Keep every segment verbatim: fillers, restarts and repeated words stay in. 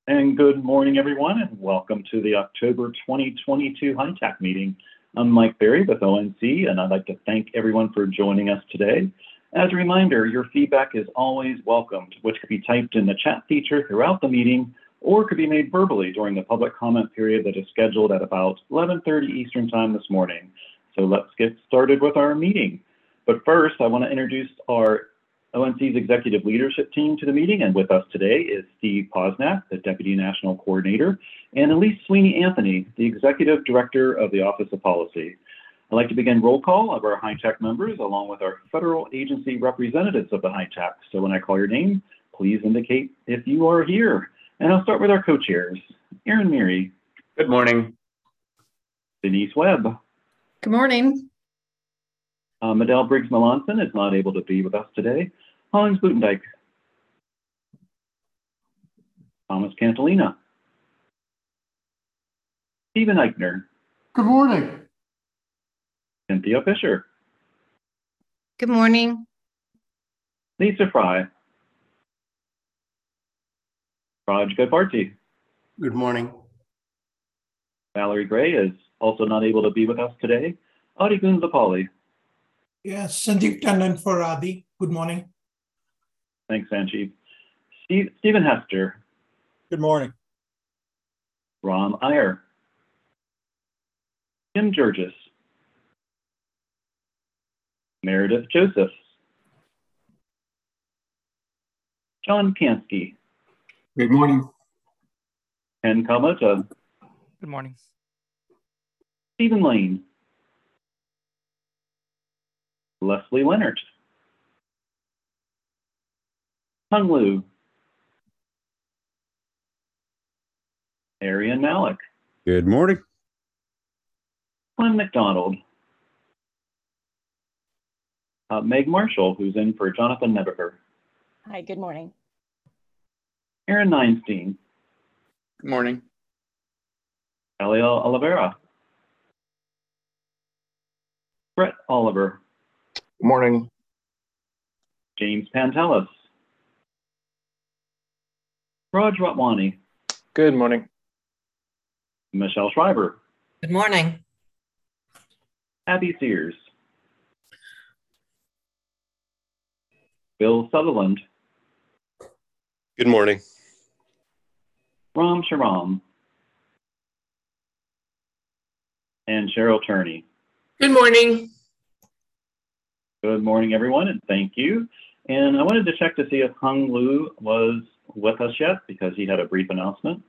And good morning, everyone, and welcome to the October twenty twenty-two HITAC meeting. I'm Mike Berry with O N C, and I'd like to thank everyone for joining us today. As a reminder, your feedback is always welcomed, which could be typed in the chat feature throughout the meeting, or could be made verbally during the public comment period that is scheduled at about eleven thirty Eastern Time this morning. So let's get started with our meeting. But first, I want to introduce our O N C's executive leadership team to the meeting, and with us today is Steve Posnack, the Deputy National Coordinator, and Elise Sweeney Anthony, the Executive Director of the Office of Policy. I'd like to begin roll call of our HITAC members along with our federal agency representatives of the HITAC. So when I call your name, please indicate if you are here. And I'll start with our co-chairs. Erin Meary. Good morning. Denise Webb. Good morning. Uh, Medell Briggs-Melanson is not able to be with us today. Hollings Butendijk. Thomas Cantalina. Stephen Eichner. Good morning. Cynthia Fisher. Good morning. Lisa Fry. Raj Gadbarti. Good morning. Valerie Gray is also not able to be with us today. Adi Gunzapali. Yes, Sanjeev Tandon for Adi. Good morning. Thanks, Sanjeev. Steve, Stephen Hester. Good morning. Ram Iyer. Kim Georges. Meredith Joseph. John Kansky. Good morning. Ken Kalmota. Good morning. Stephen Lane. Leslie Leonard. Hung Lu. Arian Malik. Good morning. Glenn McDonald. Uh, Meg Marshall, who's in for Jonathan Nebaker. Hi, good morning. Aaron Neinstein. Good morning. Eliel Oliveira. Brett Oliver. Good morning. James Pantelis. Raj Ratwani. Good morning. Michelle Schreiber. Good morning. Abby Sears. Bill Sutherland. Good morning. Ram Sharam. And Cheryl Turney. Good morning. Good morning, everyone, and thank you. And I wanted to check to see if Hung Lu was with us yet, because he had a brief announcement.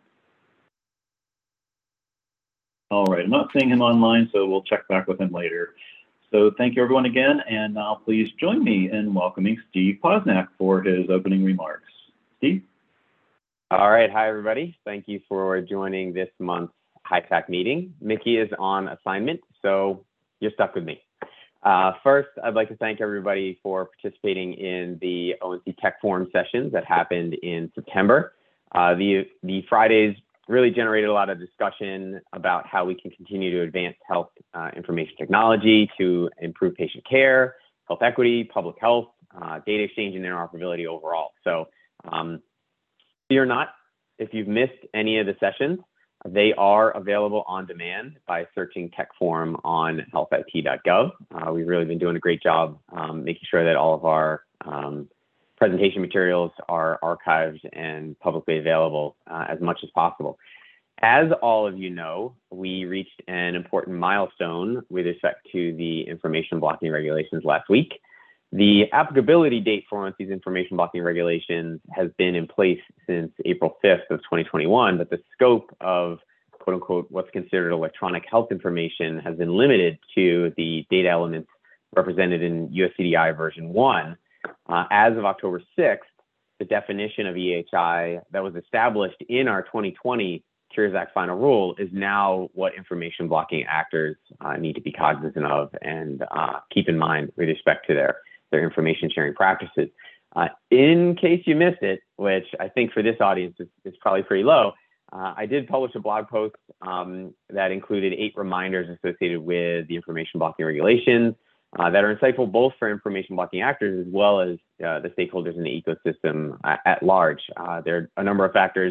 All right, I'm not seeing him online, so we'll check back with him later. So thank you, everyone, again, and now please join me in welcoming Steve Posnack for his opening remarks. Steve? All right, hi, everybody. Thank you for joining this month's HITAC meeting. Mickey is on assignment, so you're stuck with me. Uh, first, I'd like to thank everybody for participating in the O N C Tech Forum sessions that happened in September. Uh, the, the Fridays really generated a lot of discussion about how we can continue to advance health uh, information technology to improve patient care, health equity, public health, uh, data exchange, and interoperability overall. So um, fear not, if you've missed any of the sessions, they are available on demand by searching Tech Forum on health I T dot gov. Uh, we've really been doing a great job um, making sure that all of our um, presentation materials are archived and publicly available uh, as much as possible. As all of you know, we reached an important milestone with respect to the information blocking regulations last week. The applicability date for O N C's information blocking regulations has been in place since April fifth of twenty twenty-one, but the scope of quote unquote what's considered electronic health information has been limited to the data elements represented in U S C D I version one. Uh, as of October sixth, the definition of E H I that was established in our twenty twenty Cures Act final rule is now what information blocking actors uh, need to be cognizant of and uh, keep in mind with respect to their their information sharing practices. Uh, in case you missed it, which I think for this audience is, is probably pretty low, uh, I did publish a blog post um, that included eight reminders associated with the information blocking regulations uh, that are insightful both for information blocking actors as well as uh, the stakeholders in the ecosystem uh, at large. Uh, there are a number of factors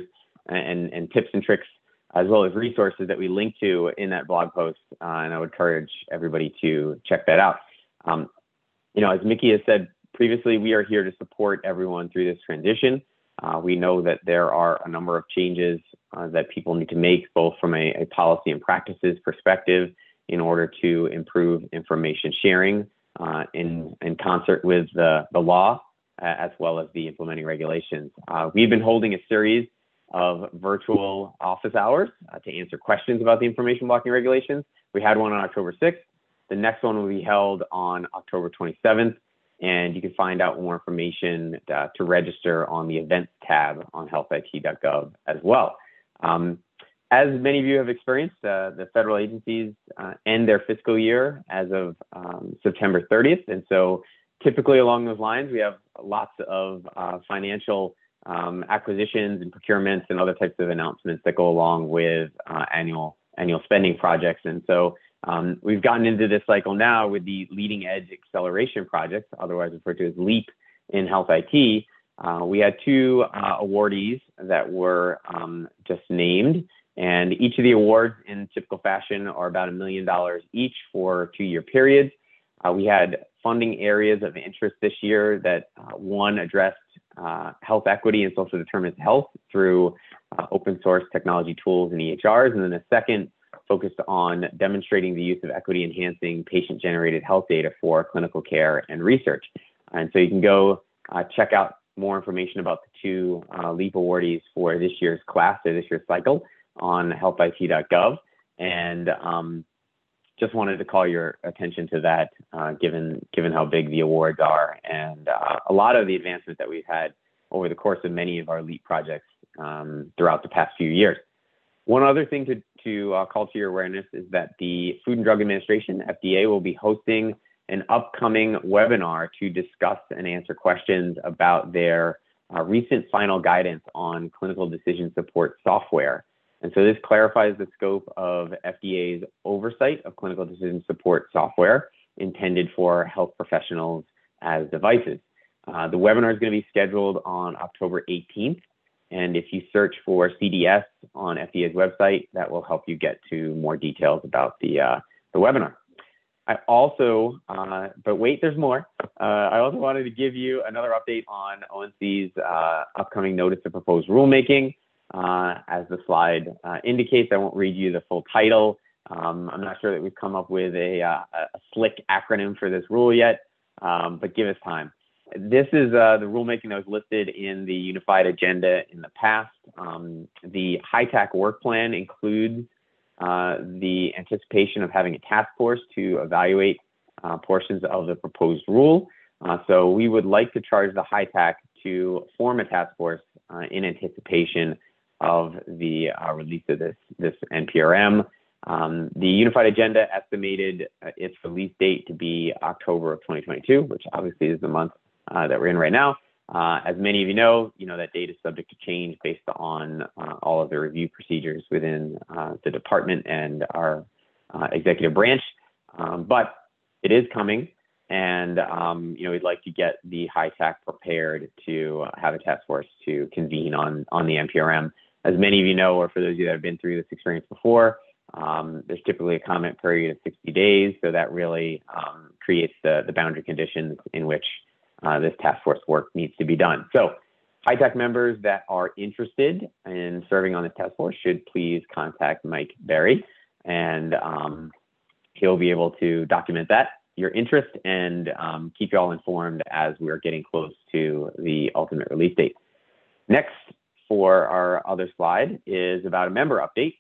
and, and tips and tricks, as well as resources that we link to in that blog post. Uh, and I would encourage everybody to check that out. Um, you know, as Mickey has said previously, we are here to support everyone through this transition. Uh, we know that there are a number of changes uh, that people need to make, both from a, a policy and practices perspective, in order to improve information sharing uh, in, in concert with the, the law, uh, as well as the implementing regulations. Uh, we've been holding a series of virtual office hours uh, to answer questions about the information blocking regulations. We had one on October sixth. The next one will be held on October twenty-seventh. And you can find out more information uh, to register on the events tab on health I T dot gov as well. Um, as many of you have experienced, uh, the federal agencies uh, end their fiscal year as of um, September thirtieth. And so typically along those lines, we have lots of uh, financial um, acquisitions and procurements and other types of announcements that go along with uh, annual, annual spending projects. And so Um, we've gotten into this cycle now with the leading edge acceleration projects, otherwise referred to as LEAP in health I T. Uh, we had two uh, awardees that were um, just named, and each of the awards in typical fashion are about a million dollars each for two-year periods. Uh, we had funding areas of interest this year that uh, one addressed uh, health equity and social determinants of health through uh, open source technology tools and E H Rs, and then the second focused on demonstrating the use of equity enhancing patient generated health data for clinical care and research. And so you can go uh, check out more information about the two uh, LEAP awardees for this year's class or this year's cycle on health I T dot gov. And um, just wanted to call your attention to that, uh, given, given how big the awards are and uh, a lot of the advancements that we've had over the course of many of our LEAP projects um, throughout the past few years. One other thing to, to uh, call to your awareness is that the Food and Drug Administration, F D A, will be hosting an upcoming webinar to discuss and answer questions about their uh, recent final guidance on clinical decision support software. And so this clarifies the scope of F D A's oversight of clinical decision support software intended for health professionals as devices. Uh, the webinar is going to be scheduled on October eighteenth. And if you search for C D S on F D A's website, that will help you get to more details about the, uh, the webinar. I also, uh, but wait, there's more. Uh, I also wanted to give you another update on O N C's uh, upcoming notice of proposed rulemaking. Uh, as the slide uh, indicates, I won't read you the full title. Um, I'm not sure that we've come up with a, uh, a slick acronym for this rule yet, um, but give us time. This is uh, the rulemaking that was listed in the unified agenda in the past. Um, the HITAC work plan includes uh, the anticipation of having a task force to evaluate uh, portions of the proposed rule. Uh, so we would like to charge the HITAC to form a task force uh, in anticipation of the uh, release of this, this N P R M. Um, the unified agenda estimated uh, its release date to be October of twenty twenty-two, which obviously is the month Uh, that we're in right now. Uh, as many of you know, you know that date is subject to change based on uh, all of the review procedures within uh, the department and our uh, executive branch, um, but it is coming, and um, you know we'd like to get the HITAC prepared to have a task force to convene on on the N P R M. As many of you know, or for those of you that have been through this experience before, um, there's typically a comment period of sixty days, so that really um, creates the the boundary conditions in which Uh, this task force work needs to be done. So HITAC members that are interested in serving on this task force should please contact Mike Berry, and um, he'll be able to document that, your interest, and um, keep you all informed as we're getting close to the ultimate release date. Next, for our other slide, is about a member update.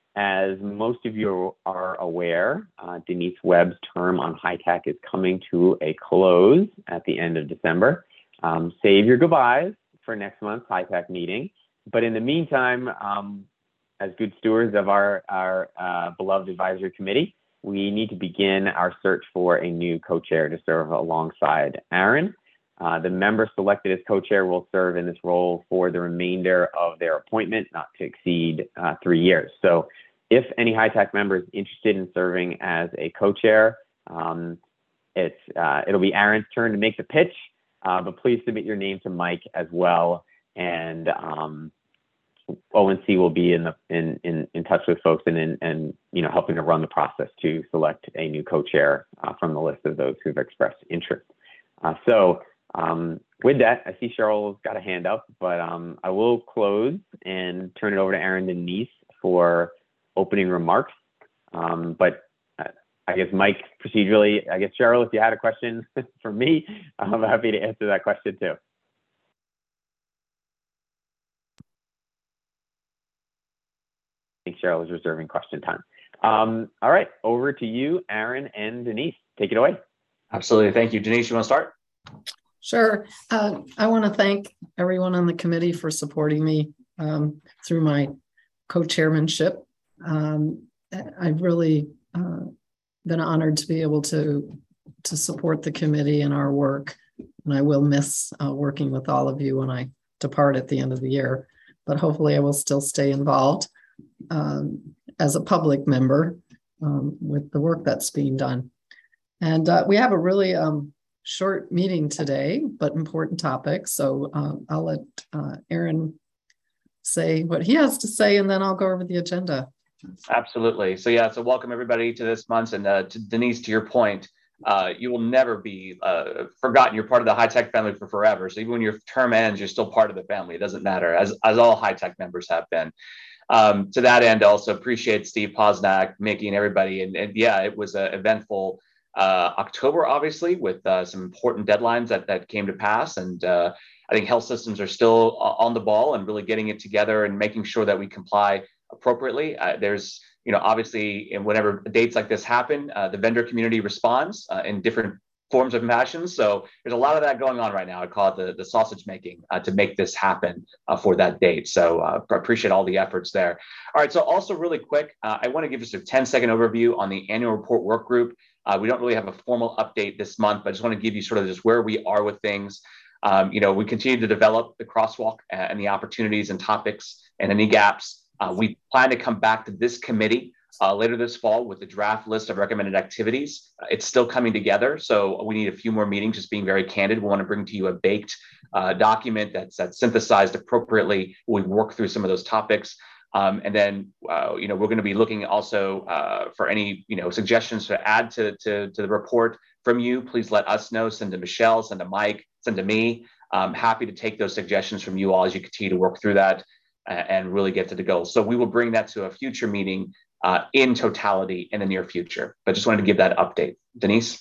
As most of you are aware, uh, Denise Webb's term on HITAC is coming to a close at the end of December. Um, save your goodbyes for next month's HITAC meeting. But in the meantime, um, as good stewards of our, our uh, beloved advisory committee, we need to begin our search for a new co-chair to serve alongside Aaron. Uh, the member selected as co-chair will serve in this role for the remainder of their appointment, not to exceed uh, three years. So if any HITAC member is interested in serving as a co-chair, um, it's, uh, it'll be Aaron's turn to make the pitch, uh, but please submit your name to Mike as well. And um, O N C will be in the in in, in touch with folks and in, and you know helping to run the process to select a new co-chair uh, from the list of those who've expressed interest. Uh, so um, with that, I see Cheryl's got a hand up, but um, I will close and turn it over to Erin Denise for opening remarks. Um, but I guess, Mike, procedurally, I guess, Cheryl, if you had a question for me, I'm happy to answer that question too. I think Cheryl is reserving question time. Um, all right, over to you, Erin and Denise. Take it away. Absolutely. Thank you. Denise, you want to start? Sure. Uh, I want to thank everyone on the committee for supporting me um, through my co-chairmanship. Um, I've really uh, been honored to be able to, to support the committee in our work. And I will miss uh, working with all of you when I depart at the end of the year, but hopefully I will still stay involved um, as a public member um, with the work that's being done. And uh, we have a really um, short meeting today, but important topics. So uh, I'll let uh, Aaron say what he has to say, and then I'll go over the agenda. Absolutely. So yeah, so welcome everybody to this month. And uh, to Denise, to your point, uh, you will never be uh, forgotten. You're part of the high-tech family for forever. So even when your term ends, you're still part of the family. It doesn't matter, as, as all high-tech members have been. Um, to that end, also appreciate Steve Posnack, Mickey, and everybody. And, and yeah, it was an eventful uh, October, obviously, with uh, some important deadlines that, that came to pass. And uh, I think health systems are still on the ball and really getting it together and making sure that we comply appropriately. Uh, there's, you know, obviously, in whenever dates like this happen, uh, the vendor community responds uh, in different forms of fashion. So there's a lot of that going on right now. I call it the, the sausage making uh, to make this happen uh, for that date. So uh, I appreciate all the efforts there. All right. So also really quick, uh, I want to give just a ten second overview on the annual report work group. Uh, we don't really have a formal update this month, but I just want to give you sort of just where we are with things. Um, you know, we continue to develop the crosswalk and the opportunities and topics and any gaps. Uh, we plan to come back to this committee uh, later this fall with the draft list of recommended activities. Uh, it's still coming together, so we need a few more meetings, just being very candid. We want to bring to you a baked uh, document that's, that's synthesized appropriately. We work through some of those topics. Um, and then, uh, you know, we're going to be looking also uh, for any, you know, suggestions to add to, to, to the report from you. Please let us know. Send to Michelle, send to Mike, send to me. I'm happy to take those suggestions from you all as you continue to work through that and really get to the goals. So we will bring that to a future meeting uh, in totality in the near future. But just wanted to give that update. Denise?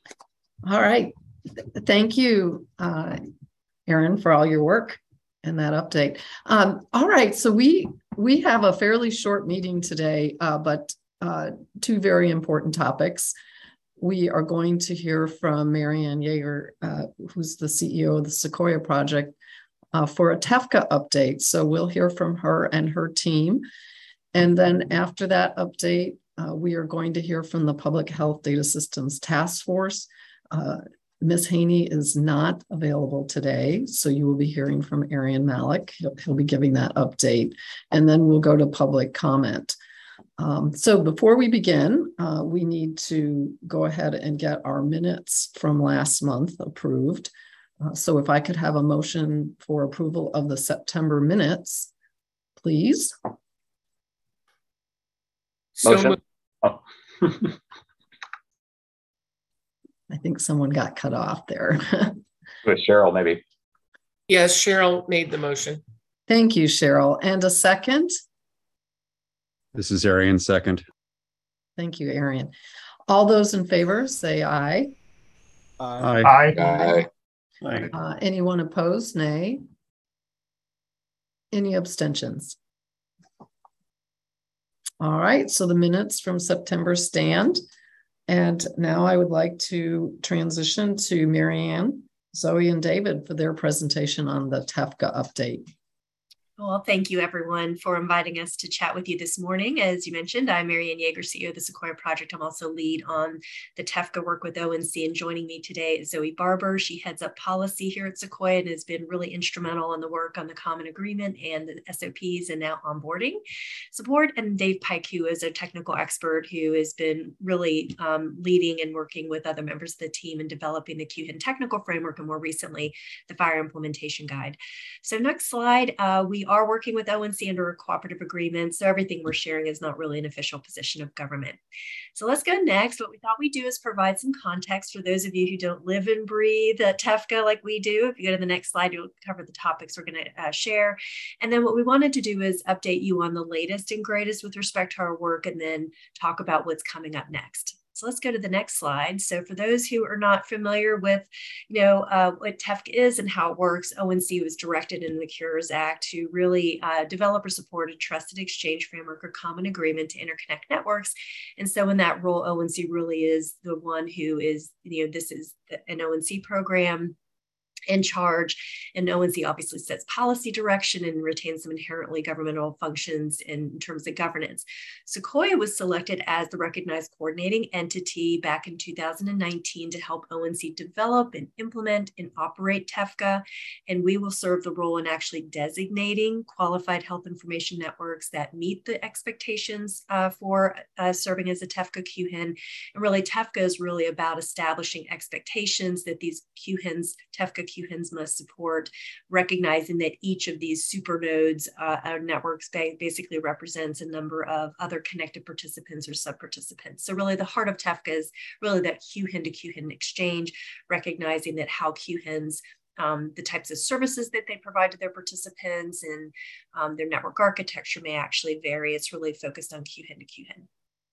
All right. Thank you, uh, Erin, for all your work and that update. Um, all right. So we we have a fairly short meeting today, uh, but uh, two very important topics. We are going to hear from Marianne Yeager, uh, who's the C E O of the Sequoia Project, Uh, for a TEFCA update. So we'll hear from her and her team. And then after that update, uh, we are going to hear from the Public Health Data Systems Task Force. Uh, Miz Haney is not available today, so you will be hearing from Arian Malik. He'll, he'll be giving that update. And then we'll go to public comment. Um, so before we begin, uh, we need to go ahead and get our minutes from last month approved. Uh, so if I could have a motion for approval of the September minutes, please. Motion. Oh. I think someone got cut off there. With Cheryl, maybe. Yes, Cheryl made the motion. Thank you, Cheryl. And a second? This is Arian, second. Thank you, Arian. All those in favor, say aye. Aye. Aye. Aye. Uh, anyone opposed? Nay. Any abstentions? All right, so the minutes from September stand. And now I would like to transition to Marianne, Zoe, and David for their presentation on the TEFCA update. Well, thank you everyone for inviting us to chat with you this morning. As you mentioned, I'm Marianne Yeager, C E O of the Sequoia Project. I'm also lead on the TEFCA work with O N C, and joining me today is Zoe Barber. She heads up policy here at Sequoia and has been really instrumental in the work on the Common Agreement and the S O Ps and now onboarding support. And Dave Pike, who is a technical expert who has been really um, leading and working with other members of the team in developing the Q H I N technical framework and more recently, the Fire Implementation Guide. So next slide, uh, we we are working with O N C under a cooperative agreement, so everything we're sharing is not really an official position of government. So let's go next. What we thought we'd do is provide some context for those of you who don't live and breathe uh, TEFCA like we do. If you go to the next slide, you'll cover the topics we're going to uh, share. And then what we wanted to do is update you on the latest and greatest with respect to our work, and then talk about what's coming up next. So let's go to the next slide. So for those who are not familiar with, you know, uh, what TEFCA is and how it works, O N C was directed in the Cures Act to really uh, develop or support a trusted exchange framework or common agreement to interconnect networks. And so in that role, O N C really is the one who is, you know, this is an O N C program in charge, and O N C obviously sets policy direction and retains some inherently governmental functions in, in terms of governance. Sequoia was selected as the recognized coordinating entity back in two thousand nineteen to help O N C develop and implement and operate TEFCA, and we will serve the role in actually designating qualified health information networks that meet the expectations uh, for uh, serving as a TEFCA Q H I N. And really, TEFCA is really about establishing expectations that these Q H I Ns, TEFCA Q H I Ns must support, recognizing that each of these super nodes uh, or networks basically represents a number of other connected participants or sub-participants. So really the heart of TEFCA is really that Q H I N to Q H I N exchange, recognizing that how Q H I Ns, um, the types of services that they provide to their participants and um, their network architecture may actually vary. It's really focused on Q H I N to Q H I N.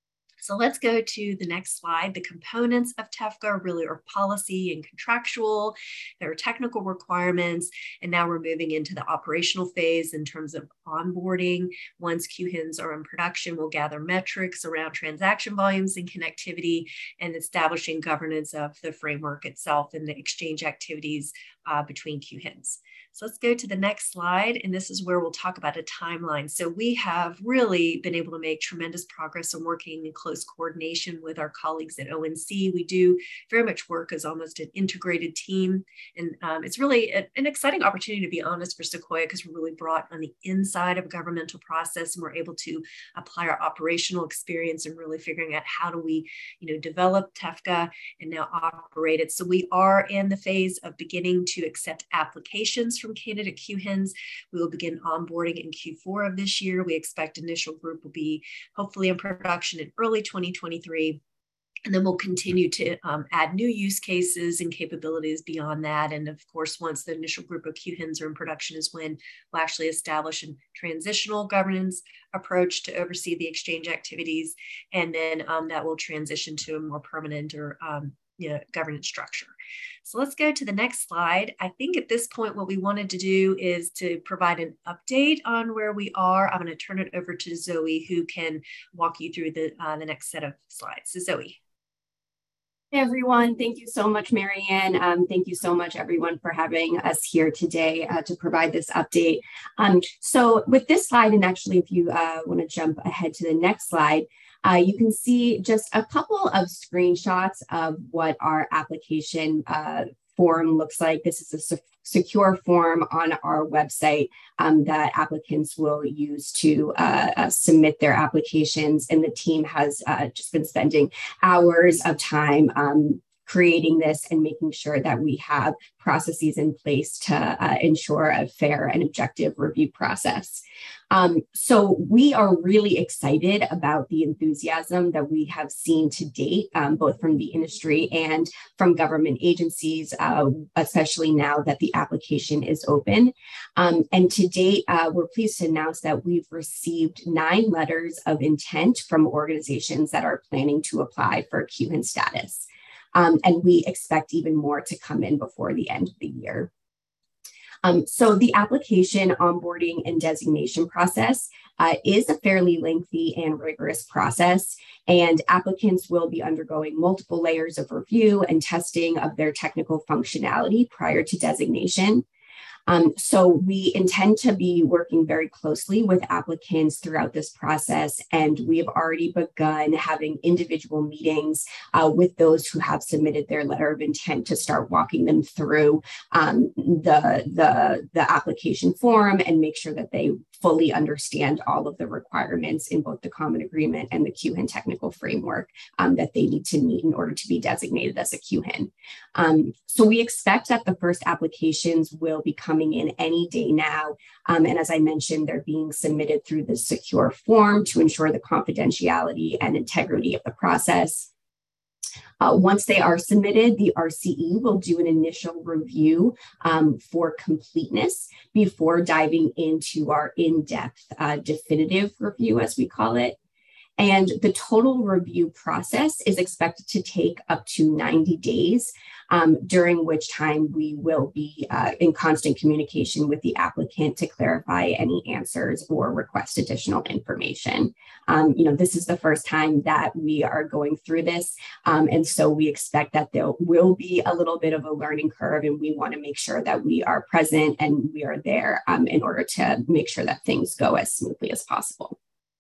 So let's go to the next slide. The components of TEFCA really are policy and contractual. There are technical requirements, and now we're moving into the operational phase in terms of onboarding. Once Q H I Ns are in production, we'll gather metrics around transaction volumes and connectivity, and establishing governance of the framework itself and the exchange activities uh, between Q H I Ns. So let's go to the next slide, and this is where we'll talk about a timeline. So we have really been able to make tremendous progress in working in close coordination with our colleagues at O N C. We do very much work as almost an integrated team, and um, it's really a, an exciting opportunity, to be honest, for Sequoia, because we're really brought on the inside of a governmental process, and we're able to apply our operational experience and really figuring out how do we, you know, develop TEFCA and now operate it. So we are in the phase of beginning to accept applications from candidate Q H I Ns. We will begin onboarding in Q four of this year. We expect initial group will be hopefully in production in early twenty twenty-three. And then we'll continue to um, add new use cases and capabilities beyond that. And of course, once the initial group of Q H I Ns are in production is when we'll actually establish a transitional governance approach to oversee the exchange activities. And then um, that will transition to a more permanent or um, you know, governance structure. So let's go to the next slide. I think at this point, what we wanted to do is to provide an update on where we are. I'm going to turn it over to Zoe, who can walk you through the, uh, the next set of slides. So Zoe. Hey everyone, thank you so much, Marianne. Um, thank you so much, everyone, for having us here today uh, to provide this update. Um, so with this slide, and actually if you uh, want to jump ahead to the next slide, Uh, you can see just a couple of screenshots of what our application uh, form looks like. This is a se secure form on our website um, that applicants will use to uh, uh, submit their applications. And the team has uh, just been spending hours of time um, creating this and making sure that we have processes in place to uh, ensure a fair and objective review process. Um, so we are really excited about the enthusiasm that we have seen to date, um, both from the industry and from government agencies, uh, especially now that the application is open. Um, and to date, uh, we're pleased to announce that we've received nine letters of intent from organizations that are planning to apply for Q H I N status. Um, and we expect even more to come in before the end of the year. Um, so the application, onboarding, and designation process uh, is a fairly lengthy and rigorous process, and applicants will be undergoing multiple layers of review and testing of their technical functionality prior to designation. Um, so we intend to be working very closely with applicants throughout this process, and we have already begun having individual meetings uh, with those who have submitted their letter of intent to start walking them through um, the, the, the application form and make sure that they fully understand all of the requirements in both the common agreement and the Q H I N technical framework um, that they need to meet in order to be designated as a Q H I N. Um, so we expect that the first applications will become coming in any day now. Um, and as I mentioned, they're being submitted through the secure form to ensure the confidentiality and integrity of the process. Uh, once they are submitted, the R C E will do an initial review um, for completeness before diving into our in-depth uh, definitive review, as we call it. And the total review process is expected to take up to ninety days, um, during which time we will be uh, in constant communication with the applicant to clarify any answers or request additional information. Um, you know, this is the first time that we are going through this. Um, and so we expect that there will be a little bit of a learning curve, and we want to make sure that we are present and we are there um, in order to make sure that things go as smoothly as possible.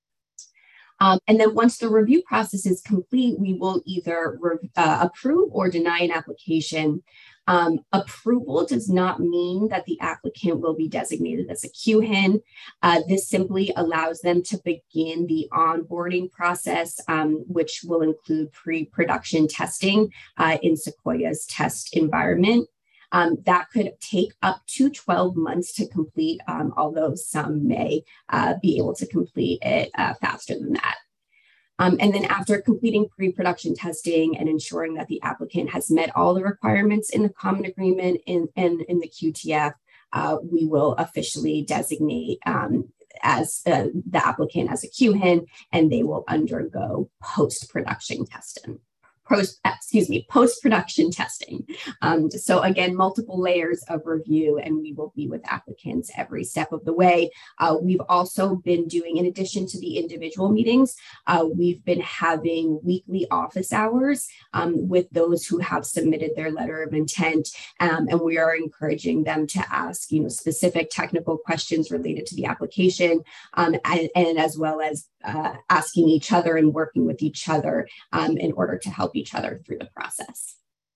Um, and then once the review process is complete, we will either uh, approve or deny an application. Um, approval does not mean that the applicant will be designated as a Q H I N. Uh, this simply allows them to begin the onboarding process, um, which will include pre-production testing uh, in Sequoia's test environment. Um, that could take up to twelve months to complete, um, although some may uh, be able to complete it uh, faster than that. Um, and then after completing pre-production testing and ensuring that the applicant has met all the requirements in the common agreement and in, in, in the Q T F, uh, we will officially designate um, as uh, the applicant as a Q H I N, and they will undergo post-production testing. Post, excuse me, post-production testing. Um, so again, multiple layers of review, and we will be with applicants every step of the way. Uh, we've also been doing, in addition to the individual meetings, uh, we've been having weekly office hours um, with those who have submitted their letter of intent, um, and we are encouraging them to ask, you know, specific technical questions related to the application, um, and, and as well as uh, asking each other and working with each other um, in order to help each other through the process.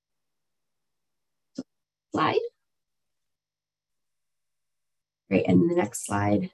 So, slide. Great, and the next slide.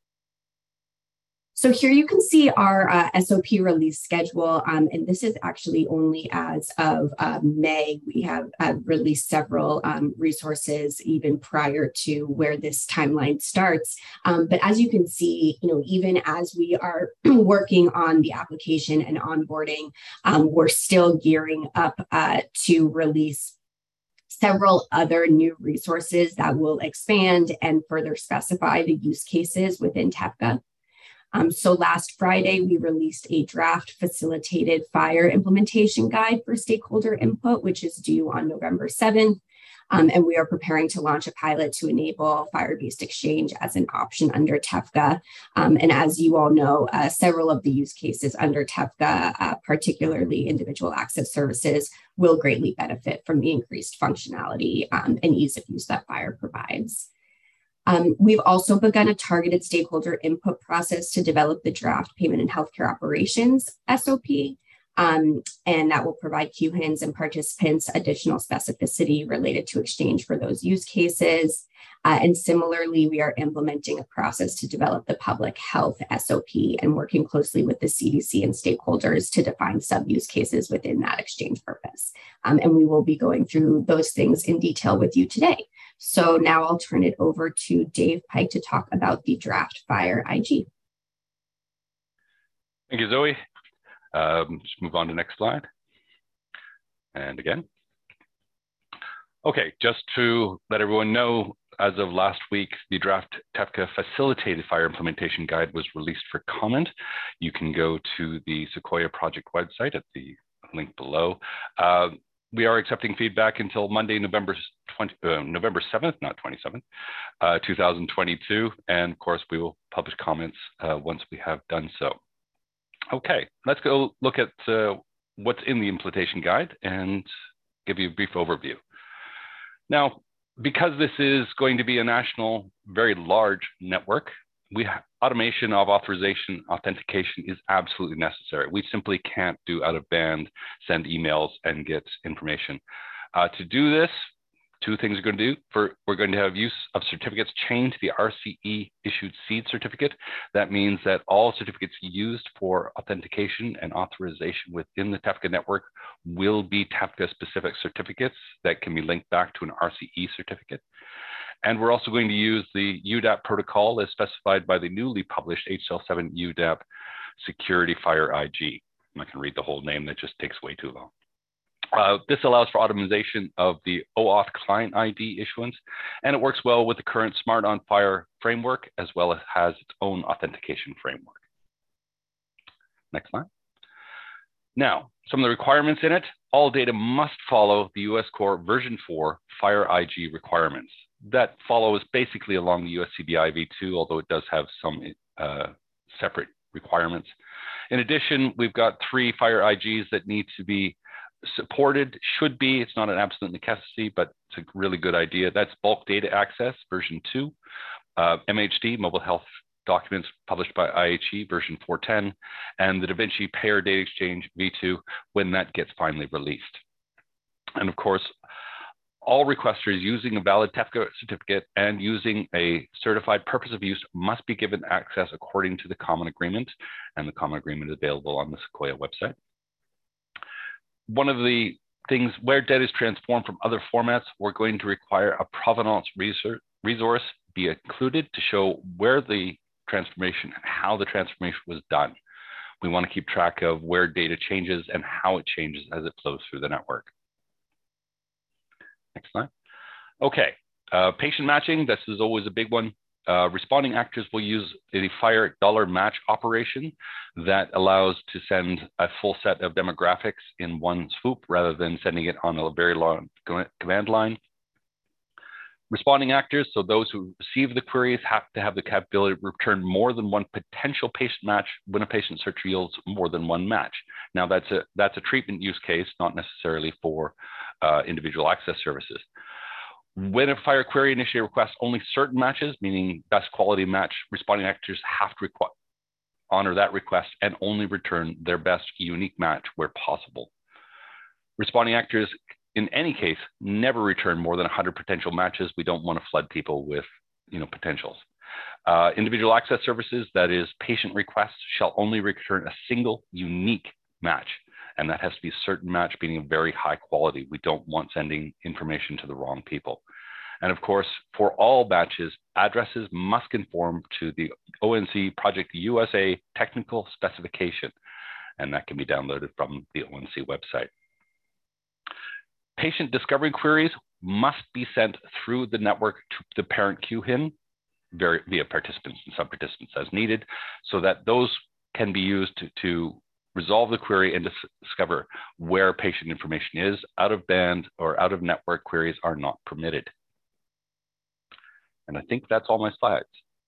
So here you can see our uh, S O P release schedule, um, and this is actually only as of uh, May. We have uh, released several um, resources even prior to where this timeline starts. Um, but as you can see, you know, even as we are working on the application and onboarding, um, we're still gearing up uh, to release several other new resources that will expand and further specify the use cases within TEFCA. Um, so last Friday, we released a draft facilitated FHIR implementation guide for stakeholder input, which is due on November seventh. Um, and we are preparing to launch a pilot to enable FHIR-based exchange as an option under TEFCA. Um, and as you all know, uh, several of the use cases under TEFCA, uh, particularly individual access services, will greatly benefit from the increased functionality um, and ease of use that FHIR provides. Um, we've also begun a targeted stakeholder input process to develop the draft payment and healthcare operations S O P, um, and that will provide Q H I Ns and participants additional specificity related to exchange for those use cases. Uh, and similarly, we are implementing a process to develop the public health S O P and working closely with the C D C and stakeholders to define sub-use cases within that exchange purpose. Um, and we will be going through those things in detail with you today. So now I'll turn it over to Dave Pike to talk about the draft FHIR I G. Thank you, Zoe. Um, just move on to the next slide. And again. Okay, just to let everyone know, as of last week, the draft TEFCA facilitated FHIR implementation guide was released for comment. You can go to the Sequoia project website at the link below. Uh, we are accepting feedback until Monday, November twentieth, uh, November seventh, not twenty-seventh, uh, two thousand twenty-two. And of course, we will publish comments uh, once we have done so. Okay, let's go look at uh, what's in the implementation guide and give you a brief overview. Now, because this is going to be a national, very large network, we have automation of authorization authentication is absolutely necessary. We simply can't do out of band, send emails and get information. Uh, to do this, two things we're going to do. For, we're going to have use of certificates chained to the R C E issued seed certificate. That means that all certificates used for authentication and authorization within the TEFCA network will be TEFCA specific certificates that can be linked back to an R C E certificate. And we're also going to use the U DAP protocol as specified by the newly published H L seven U DAP Security Fire I G. I'm not going to read the whole name, that just takes way too long. Uh, this allows for automation of the OAuth client I D issuance, and it works well with the current Smart on Fire framework, as well as has its own authentication framework. Next slide. Now, some of the requirements in it: all data must follow the U S Core version four Fire I G requirements. That follows basically along the U S C B I v two, although it does have some uh, separate requirements. In addition, we've got three Fire I Gs that need to be supported, should be, it's not an absolute necessity, but it's a really good idea. That's bulk data access, version two, uh, M H D, mobile health documents published by I H E, version four ten, and the DaVinci Payer Data Exchange v two when that gets finally released. And of course, all requesters using a valid TEFCA certificate and using a certified purpose of use must be given access according to the Common Agreement, and the Common Agreement is available on the Sequoia website. One of the things where data is transformed from other formats, we're going to require a provenance resource be included to show where the transformation and how the transformation was done. We want to keep track of where data changes and how it changes as it flows through the network. Next slide. Okay, uh, patient matching, this is always a big one. Uh, responding actors will use a FHIR dollar match operation that allows to send a full set of demographics in one swoop rather than sending it on a very long command line. Responding actors, so those who receive the queries, have to have the capability to return more than one potential patient match when a patient search yields more than one match. Now that's a, that's a treatment use case, not necessarily for uh, individual access services. When a FHIR query initiator requests only certain matches, meaning best quality match, responding actors have to honor that request and only return their best unique match where possible. Responding actors, in any case, never return more than one hundred potential matches. We don't want to flood people with, you know, potentials. Uh, individual access services, that is patient requests, shall only return a single unique match. And that has to be a certain match, being of very high quality. We don't want sending information to the wrong people. And of course, for all matches, addresses must conform to the O N C Project U S A technical specification. And that can be downloaded from the O N C website. Patient discovery queries must be sent through the network to the parent Q H I N via participants and sub-participants as needed, so that those can be used to, to resolve the query and discover where patient information is. Out of band or out of network queries are not permitted. And I think that's all my slides.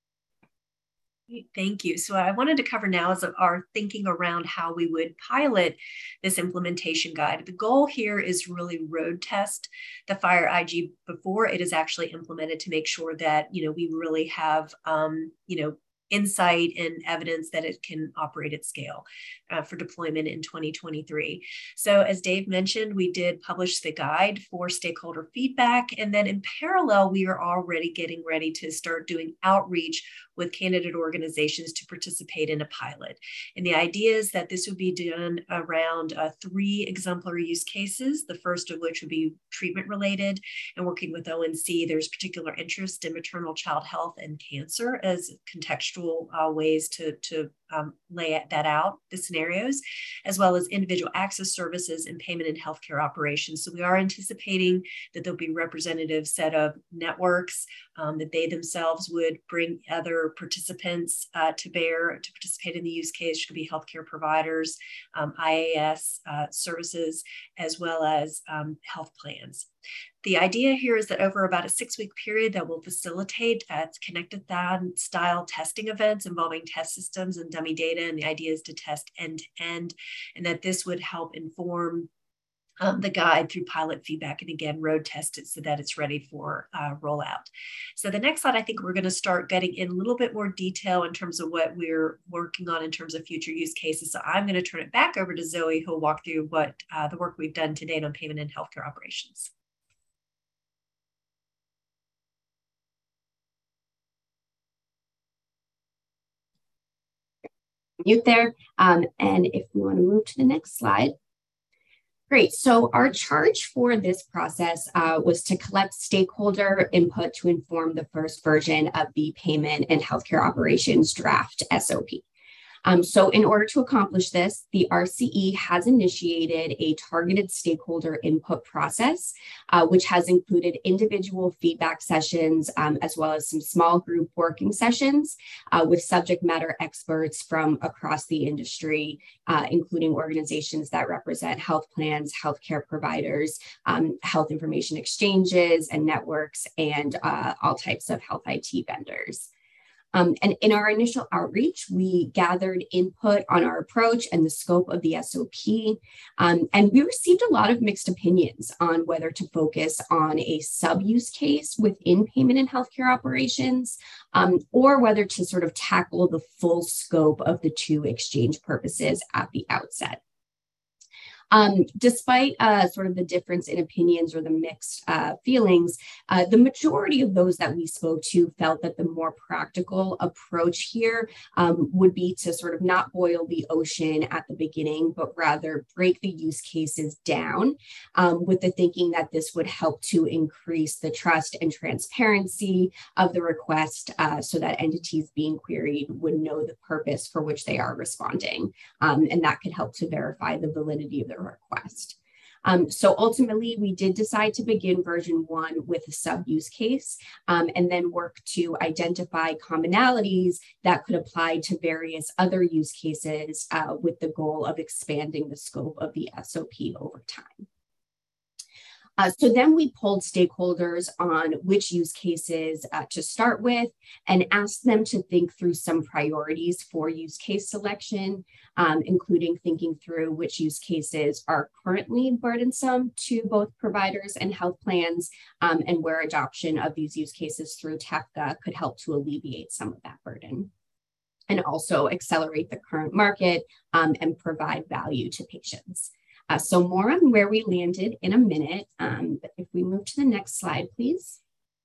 Thank you. So I wanted to cover now is our thinking around how we would pilot this implementation guide. The goal here is really road test the FHIR I G before it is actually implemented to make sure that, you know, we really have, um, you know, insight and evidence that it can operate at scale uh, for deployment in twenty twenty-three. So as Dave mentioned, we did publish the guide for stakeholder feedback. And then in parallel, we are already getting ready to start doing outreach with candidate organizations to participate in a pilot. And the idea is that this would be done around uh, three exemplary use cases, the first of which would be treatment related. And working with O N C, there's particular interest in maternal child health and cancer as contextual Uh, ways to, to um, lay that out, the scenarios, as well as individual access services and payment and healthcare operations. So we are anticipating that there'll be representative set of networks, um, that they themselves would bring other participants uh, to bear to participate in the use case, which could be healthcare providers, um, I A S uh, services, as well as um, health plans. The idea here is that over about a six-week period that will facilitate uh, connectathon style testing events involving test systems and dummy data, and the idea is to test end-to-end, and that this would help inform um, the guide through pilot feedback, and again, road test it so that it's ready for uh, rollout. So the next slide, I think we're going to start getting in a little bit more detail in terms of what we're working on in terms of future use cases. So I'm going to turn it back over to Zoe, who'll walk through what uh, the work we've done to date on payment and healthcare operations. Mute there. Um, and if we want to move to the next slide. Great. So our charge for this process uh, was to collect stakeholder input to inform the first version of the Payment and Healthcare Operations Draft S O P. Um, so in order to accomplish this, the R C E has initiated a targeted stakeholder input process, uh, which has included individual feedback sessions, um, as well as some small group working sessions uh, with subject matter experts from across the industry, uh, including organizations that represent health plans, healthcare providers, um, health information exchanges and networks, and uh, all types of health I T vendors. Um, and in our initial outreach, we gathered input on our approach and the scope of the S O P. Um, and we received a lot of mixed opinions on whether to focus on a sub-use case within payment and healthcare operations, um, or whether to sort of tackle the full scope of the two exchange purposes at the outset. Um, despite uh, sort of the difference in opinions or the mixed uh, feelings, uh, the majority of those that we spoke to felt that the more practical approach here um, would be to sort of not boil the ocean at the beginning, but rather break the use cases down um, with the thinking that this would help to increase the trust and transparency of the request uh, so that entities being queried would know the purpose for which they are responding. Um, and that could help to verify the validity of the request. Um, so ultimately, we did decide to begin version one with a sub-use case um, and then work to identify commonalities that could apply to various other use cases uh, with the goal of expanding the scope of the S O P over time. Uh, so then we polled stakeholders on which use cases uh, to start with and asked them to think through some priorities for use case selection, um, including thinking through which use cases are currently burdensome to both providers and health plans, um, and where adoption of these use cases through TEFCA could help to alleviate some of that burden, and also accelerate the current market um, and provide value to patients. Uh, so more on where we landed in a minute, um, but if we move to the next slide, please.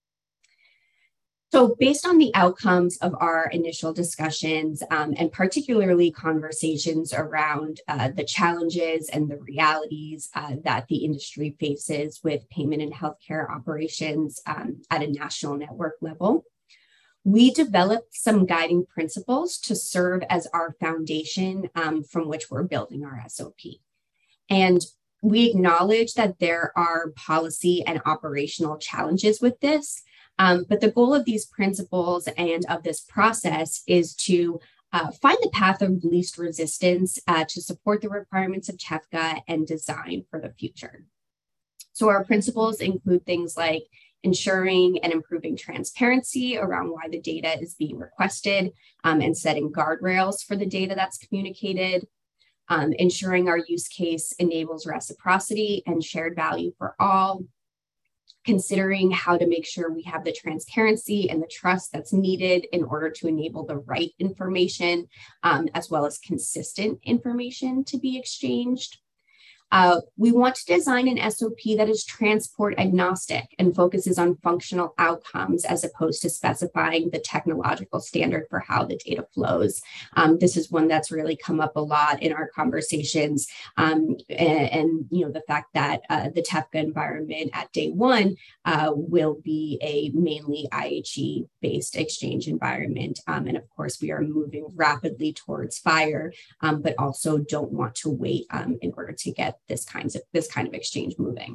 So based on the outcomes of our initial discussions um, and particularly conversations around uh, the challenges and the realities uh, that the industry faces with payment and healthcare operations um, at a national network level, we developed some guiding principles to serve as our foundation um, from which we're building our S O P. And we acknowledge that there are policy and operational challenges with this, um, but the goal of these principles and of this process is to uh, find the path of least resistance uh, to support the requirements of TEFCA and design for the future. So our principles include things like ensuring and improving transparency around why the data is being requested um, and setting guardrails for the data that's communicated, Um, ensuring our use case enables reciprocity and shared value for all, considering how to make sure we have the transparency and the trust that's needed in order to enable the right information, um, as well as consistent information to be exchanged. Uh, we want to design an S O P that is transport agnostic and focuses on functional outcomes as opposed to specifying the technological standard for how the data flows. Um, this is one that's really come up a lot in our conversations, um, and, and you know the fact that uh, the TEFCA environment at day one uh, will be a mainly I H E-based exchange environment, um, and of course we are moving rapidly towards FHIR, um, but also don't want to wait um, in order to get this kinds of this kind of exchange moving.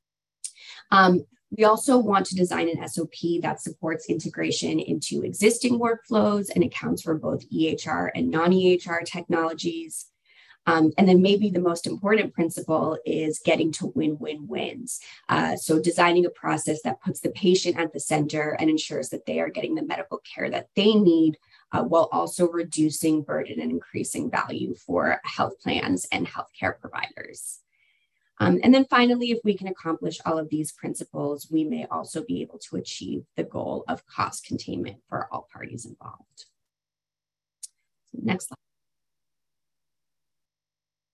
Um, we also want to design an S O P that supports integration into existing workflows and accounts for both E H R and non-E H R technologies. Um, and then maybe the most important principle is getting to win-win-wins. Uh, so designing a process that puts the patient at the center and ensures that they are getting the medical care that they need, uh, while also reducing burden and increasing value for health plans and healthcare providers. Um, and then finally, if we can accomplish all of these principles, we may also be able to achieve the goal of cost containment for all parties involved. Next slide.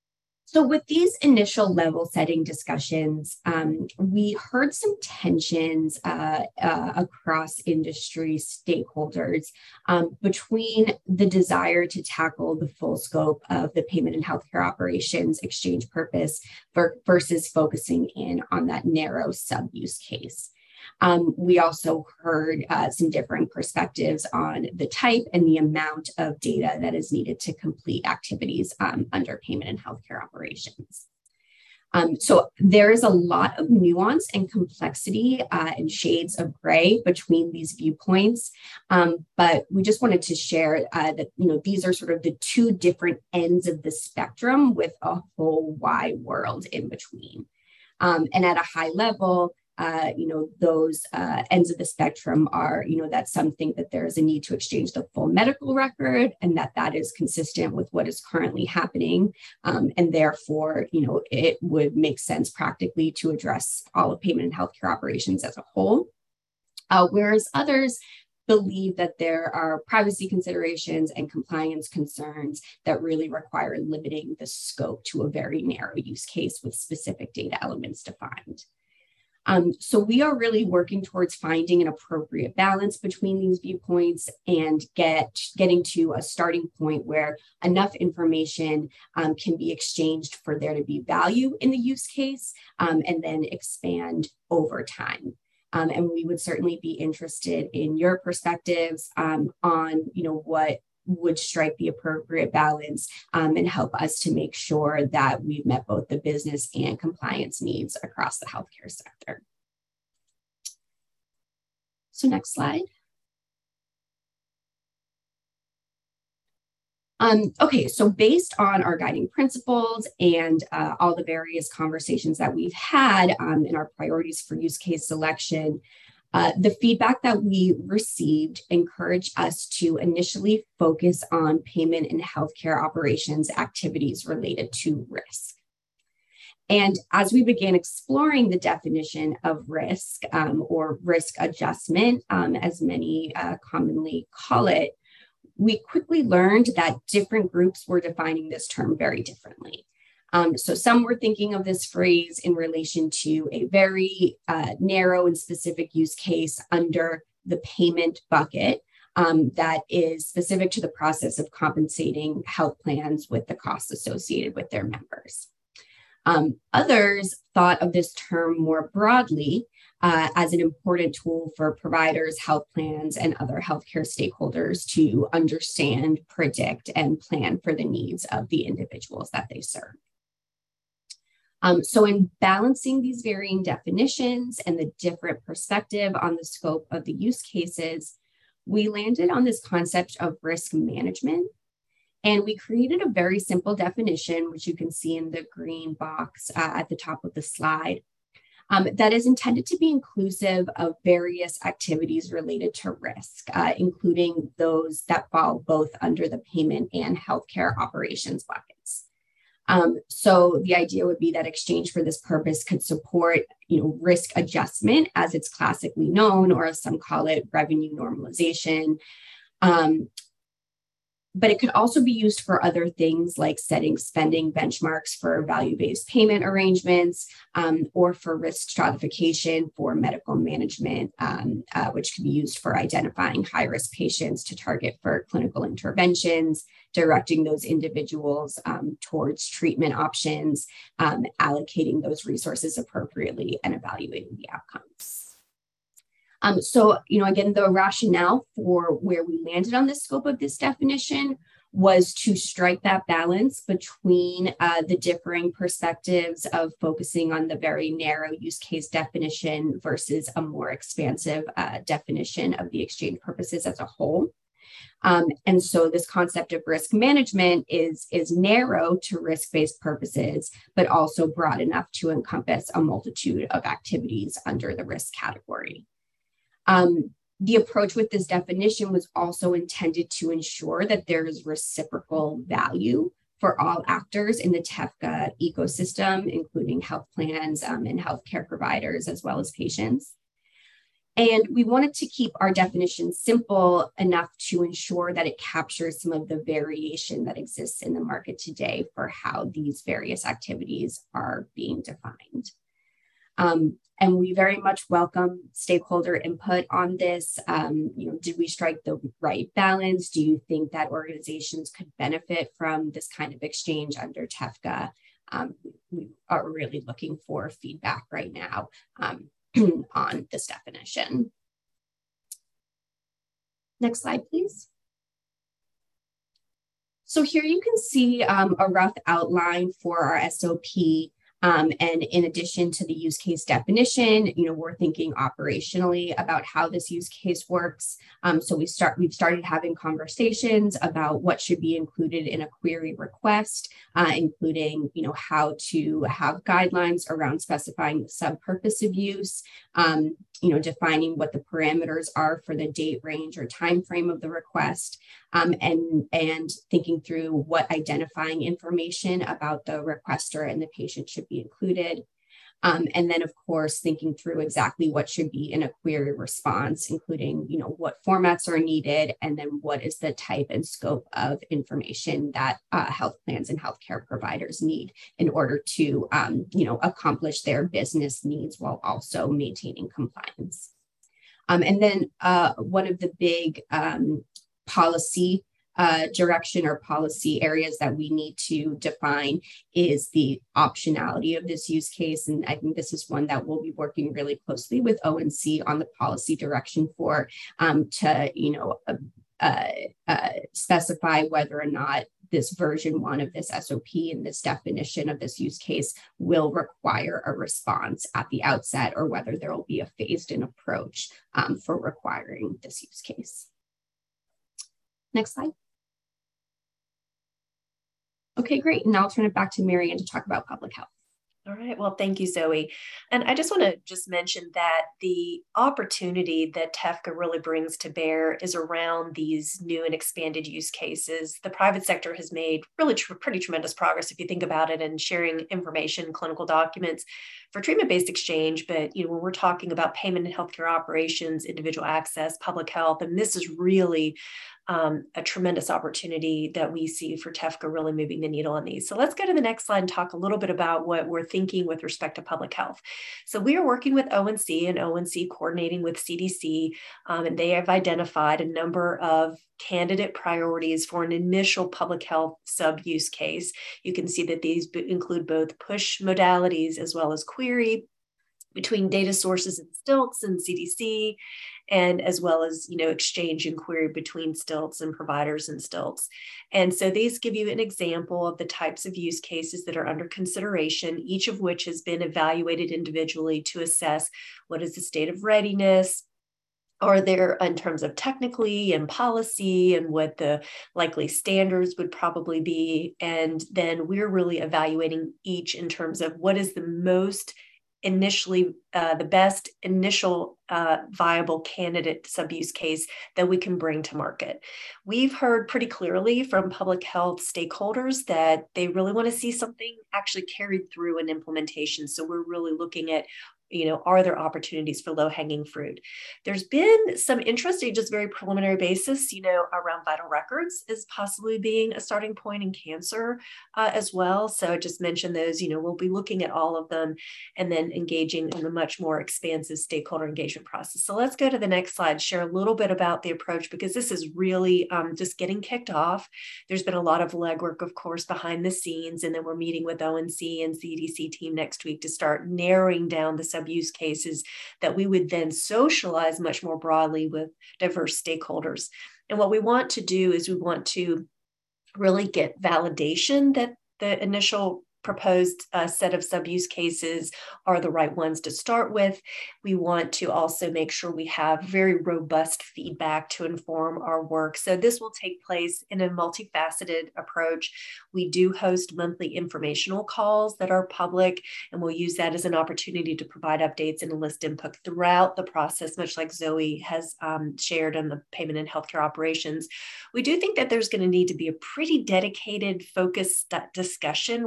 So with these initial level setting discussions, um, we heard some tensions uh, uh, across industry stakeholders um, between the desire to tackle the full scope of the payment and healthcare operations exchange purpose versus focusing in on that narrow sub-use case. Um, we also heard uh, some differing perspectives on the type and the amount of data that is needed to complete activities um, under payment and healthcare operations. Um, so there is a lot of nuance and complexity uh, and shades of gray between these viewpoints, um, but we just wanted to share uh, that you know these are sort of the two different ends of the spectrum with a whole wide world in between. Um, and at a high level, Uh, you know, those uh, ends of the spectrum are, you know, that some think that there is a need to exchange the full medical record and that that is consistent with what is currently happening. Um, and therefore, you know, it would make sense practically to address all of payment and healthcare operations as a whole. Uh, whereas others believe that there are privacy considerations and compliance concerns that really require limiting the scope to a very narrow use case with specific data elements defined. Um, so we are really working towards finding an appropriate balance between these viewpoints and get getting to a starting point where enough information um, can be exchanged for there to be value in the use case um, and then expand over time. Um, and we would certainly be interested in your perspectives um, on, you know, what would strike the appropriate balance um, and help us to make sure that we've met both the business and compliance needs across the healthcare sector. So next slide. Um, okay, so based on our guiding principles and uh, all the various conversations that we've had um, in our priorities for use case selection, Uh, the feedback that we received encouraged us to initially focus on payment and healthcare operations activities related to risk. And as we began exploring the definition of risk um, or risk adjustment, um, as many uh, commonly call it, we quickly learned that different groups were defining this term very differently. Um, so some were thinking of this phrase in relation to a very uh, narrow and specific use case under the payment bucket um, that is specific to the process of compensating health plans with the costs associated with their members. Um, others thought of this term more broadly uh, as an important tool for providers, health plans, and other healthcare stakeholders to understand, predict, and plan for the needs of the individuals that they serve. Um, so in balancing these varying definitions and the different perspective on the scope of the use cases, we landed on this concept of risk management. And we created a very simple definition, which you can see in the green box uh, at the top of the slide, um, that is intended to be inclusive of various activities related to risk, uh, including those that fall both under the payment and healthcare operations buckets. Um, so the idea would be that exchange for this purpose could support, you know, risk adjustment as it's classically known, or as some call it, revenue normalization. Um, but it could also be used for other things like setting spending benchmarks for value-based payment arrangements um, or for risk stratification for medical management, um, uh, which can be used for identifying high-risk patients to target for clinical interventions, directing those individuals um, towards treatment options, um, allocating those resources appropriately, and evaluating the outcomes. Um, so, you know, again, the rationale for where we landed on the scope of this definition was to strike that balance between uh, the differing perspectives of focusing on the very narrow use case definition versus a more expansive uh, definition of the exchange purposes as a whole. Um, and so this concept of risk management is, is narrow to risk-based purposes, but also broad enough to encompass a multitude of activities under the risk category. Um, the approach with this definition was also intended to ensure that there is reciprocal value for all actors in the TEFCA ecosystem, including health plans um, and healthcare providers, as well as patients. And we wanted to keep our definition simple enough to ensure that it captures some of the variation that exists in the market today for how these various activities are being defined. Um, and we very much welcome stakeholder input on this. Um, you know, did we strike the right balance? Do you think that organizations could benefit from this kind of exchange under TEFCA? Um, we are really looking for feedback right now um, on this definition. Next slide, please. So here you can see um, a rough outline for our S O P. Um, and in addition to the use case definition, you know, we're thinking operationally about how this use case works. Um, so we start, we've started having conversations about what should be included in a query request, uh, including, you know, how to have guidelines around specifying the sub-purpose of use, um, you know, defining what the parameters are for the date range or time frame of the request, um, and, and thinking through what identifying information about the requester and the patient should be included. Um, and then, of course, thinking through exactly what should be in a query response, including, you know, what formats are needed, and then what is the type and scope of information that uh, health plans and healthcare providers need in order to, um, you know, accomplish their business needs while also maintaining compliance. Um, and then uh, one of the big um, policy Uh, direction or policy areas that we need to define is the optionality of this use case. And I think this is one that we'll be working really closely with O N C on the policy direction for um, to, you know, uh, uh, uh, specify whether or not this version one of this S O P and this definition of this use case will require a response at the outset, or whether there will be a phased-in approach um, for requiring this use case. Next slide. Okay, great. And now I'll turn it back to Marianne to talk about public health. All right. Well, thank you, Zoe. And I just want to just mention that the opportunity that TEFCA really brings to bear is around these new and expanded use cases. The private sector has made really tr pretty tremendous progress, if you think about it, in sharing information, clinical documents for treatment-based exchange. But, you know, when we're talking about payment and healthcare operations, individual access, public health, and this is really Um, a tremendous opportunity that we see for TEFCA really moving the needle on these. So let's go to the next slide and talk a little bit about what we're thinking with respect to public health. So we are working with O N C and O N C coordinating with C D C, um, and they have identified a number of candidate priorities for an initial public health sub-use case. You can see that these include both push modalities as well as query between data sources and STILTS and C D C, and as well as, you know, exchange and query between STILTS and providers and STILTS. And so these give you an example of the types of use cases that are under consideration, each of which has been evaluated individually to assess what is the state of readiness, are there in terms of technically and policy, and what the likely standards would probably be. And then we're really evaluating each in terms of what is the most initially uh, the best initial uh, viable candidate sub-use case that we can bring to market. We've heard pretty clearly from public health stakeholders that they really want to see something actually carried through in implementation. So we're really looking at, you know, are there opportunities for low-hanging fruit? There's been some interest, in just very preliminary basis, you know, around vital records is possibly being a starting point in cancer uh, as well. So I just mentioned those, you know, we'll be looking at all of them and then engaging in a much more expansive stakeholder engagement process. So let's go to the next slide, share a little bit about the approach, because this is really um, just getting kicked off. There's been a lot of legwork, of course, behind the scenes, and then we're meeting with O N C and C D C team next week to start narrowing down the use cases that we would then socialize much more broadly with diverse stakeholders. And what we want to do is we want to really get validation that the initial proposed uh, set of sub-use cases are the right ones to start with. We want to also make sure we have very robust feedback to inform our work. So this will take place in a multifaceted approach. We do host monthly informational calls that are public, and we'll use that as an opportunity to provide updates and enlist input throughout the process, much like Zoe has um, shared on the payment and healthcare operations. We do think that there's going to need to be a pretty dedicated, focused discussion with public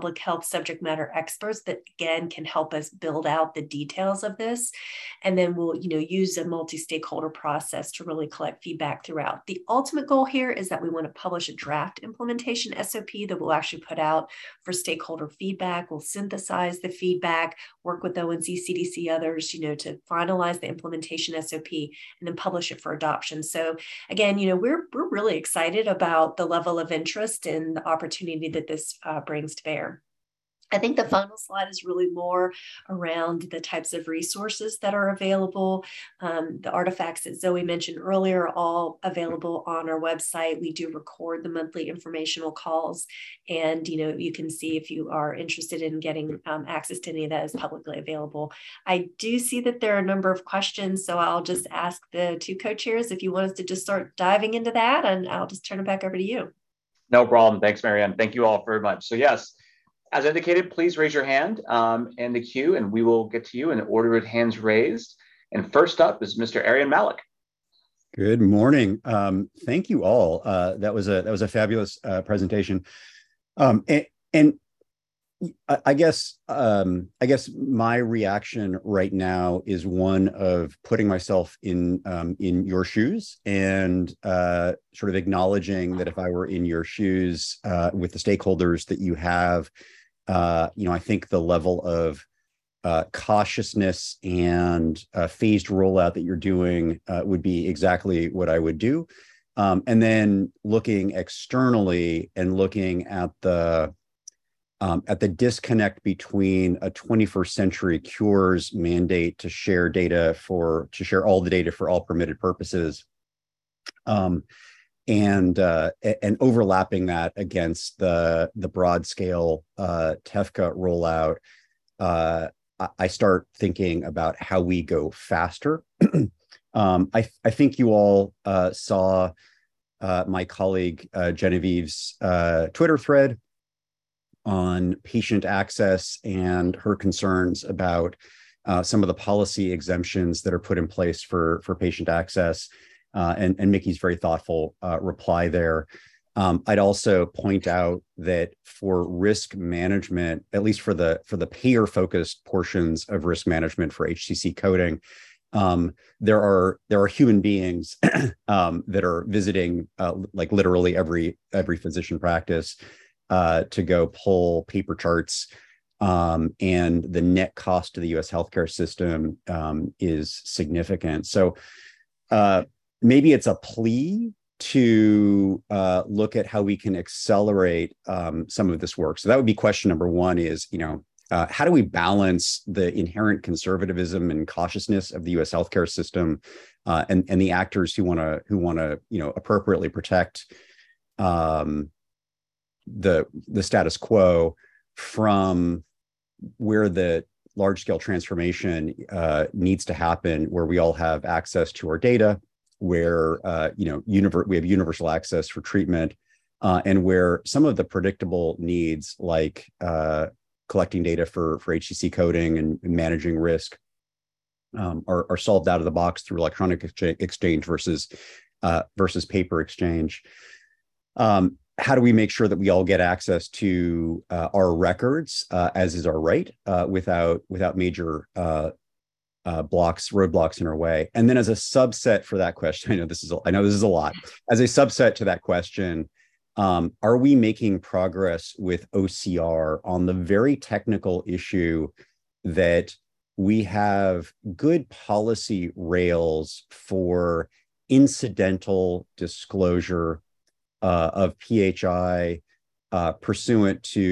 public health subject matter experts that, again, can help us build out the details of this. And then we'll, you know, use a multi-stakeholder process to really collect feedback throughout. The ultimate goal here is that we want to publish a draft implementation S O P that we'll actually put out for stakeholder feedback. We'll synthesize the feedback, work with O N C, C D C, others, you know, to finalize the implementation S O P and then publish it for adoption. So again, you know, we're, we're really excited about the level of interest and the opportunity that this uh, brings to bear. I think the final slide is really more around the types of resources that are available. Um, the artifacts that Zoe mentioned earlier are all available on our website. We do record the monthly informational calls, and you know, you can see if you are interested in getting um, access to any of that is publicly available. I do see that there are a number of questions, so I'll just ask the two co-chairs if you want us to just start diving into that, and I'll just turn it back over to you. No problem. Thanks, Marianne. Thank you all very much. So yes, as indicated, please raise your hand um, in the queue and we will get to you in order of hands raised. And first up is Mister Arian Malik. Good morning. Um, thank you all. Uh, that was a that was a fabulous uh, presentation. Um, and, and I guess um, I guess my reaction right now is one of putting myself in um, in your shoes and uh, sort of acknowledging that if I were in your shoes uh, with the stakeholders that you have, uh, you know, I think the level of uh, cautiousness and uh, phased rollout that you're doing uh, would be exactly what I would do. Um, and then looking externally and looking at the Um, at the disconnect between a twenty-first century cures mandate to share data for, to share all the data for all permitted purposes, um, and uh, and overlapping that against the, the broad scale uh, TEFCA rollout, uh, I start thinking about how we go faster. um, I, I think you all uh, saw uh, my colleague uh, Genevieve's uh, Twitter thread on patient access and her concerns about uh, some of the policy exemptions that are put in place for, for patient access. Uh, and, and Mickey's very thoughtful uh, reply there. Um, I'd also point out that for risk management, at least for the, for the payer-focused portions of risk management for H C C coding, um, there are there are human beings um, that are visiting uh, like literally every every physician practice Uh, to go pull paper charts, um, and the net cost to the U S healthcare system um, is significant. So uh, maybe it's a plea to uh, look at how we can accelerate um, some of this work. So that would be question number one is, you know, uh, how do we balance the inherent conservatism and cautiousness of the U S healthcare system uh, and, and the actors who want to who want to, you know, appropriately protect um, the the status quo from where the large scale transformation uh, needs to happen, where we all have access to our data, where uh, you know univer- we have universal access for treatment, uh, and where some of the predictable needs like uh, collecting data for for H C C coding and, and managing risk um, are, are solved out of the box through electronic exchange, exchange versus uh, versus paper exchange. Um, How do we make sure that we all get access to uh, our records, uh, as is our right, uh, without without major uh, uh, blocks, roadblocks in our way? And then, as a subset for that question, I know this is a, I know this is a lot. As a subset to that question, um, are we making progress with O C R on the very technical issue that we have good policy rails for incidental disclosure Uh, of P H I uh, pursuant to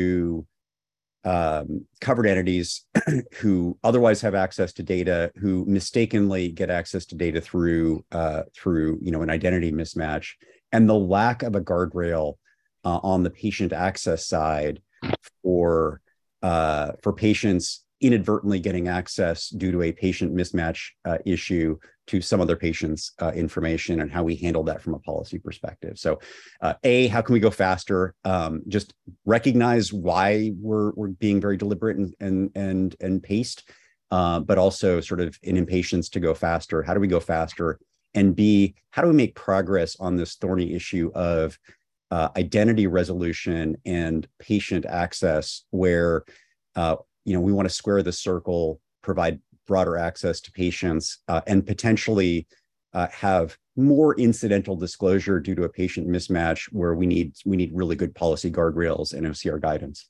um, covered entities who otherwise have access to data, who mistakenly get access to data through uh, through you know an identity mismatch, and the lack of a guardrail uh, on the patient access side for uh, for patients inadvertently getting access due to a patient mismatch uh, issue to some other patient's uh, information, and how we handle that from a policy perspective. So uh, A, how can we go faster? Um, just recognize why we're, we're being very deliberate and, and, and, and paced, uh, but also sort of an impatience to go faster. How do we go faster? And B, how do we make progress on this thorny issue of uh, identity resolution and patient access, where uh, you know we want to square the circle, provide broader access to patients, uh, and potentially uh, have more incidental disclosure due to a patient mismatch, where we need we need really good policy guardrails and O C R guidance.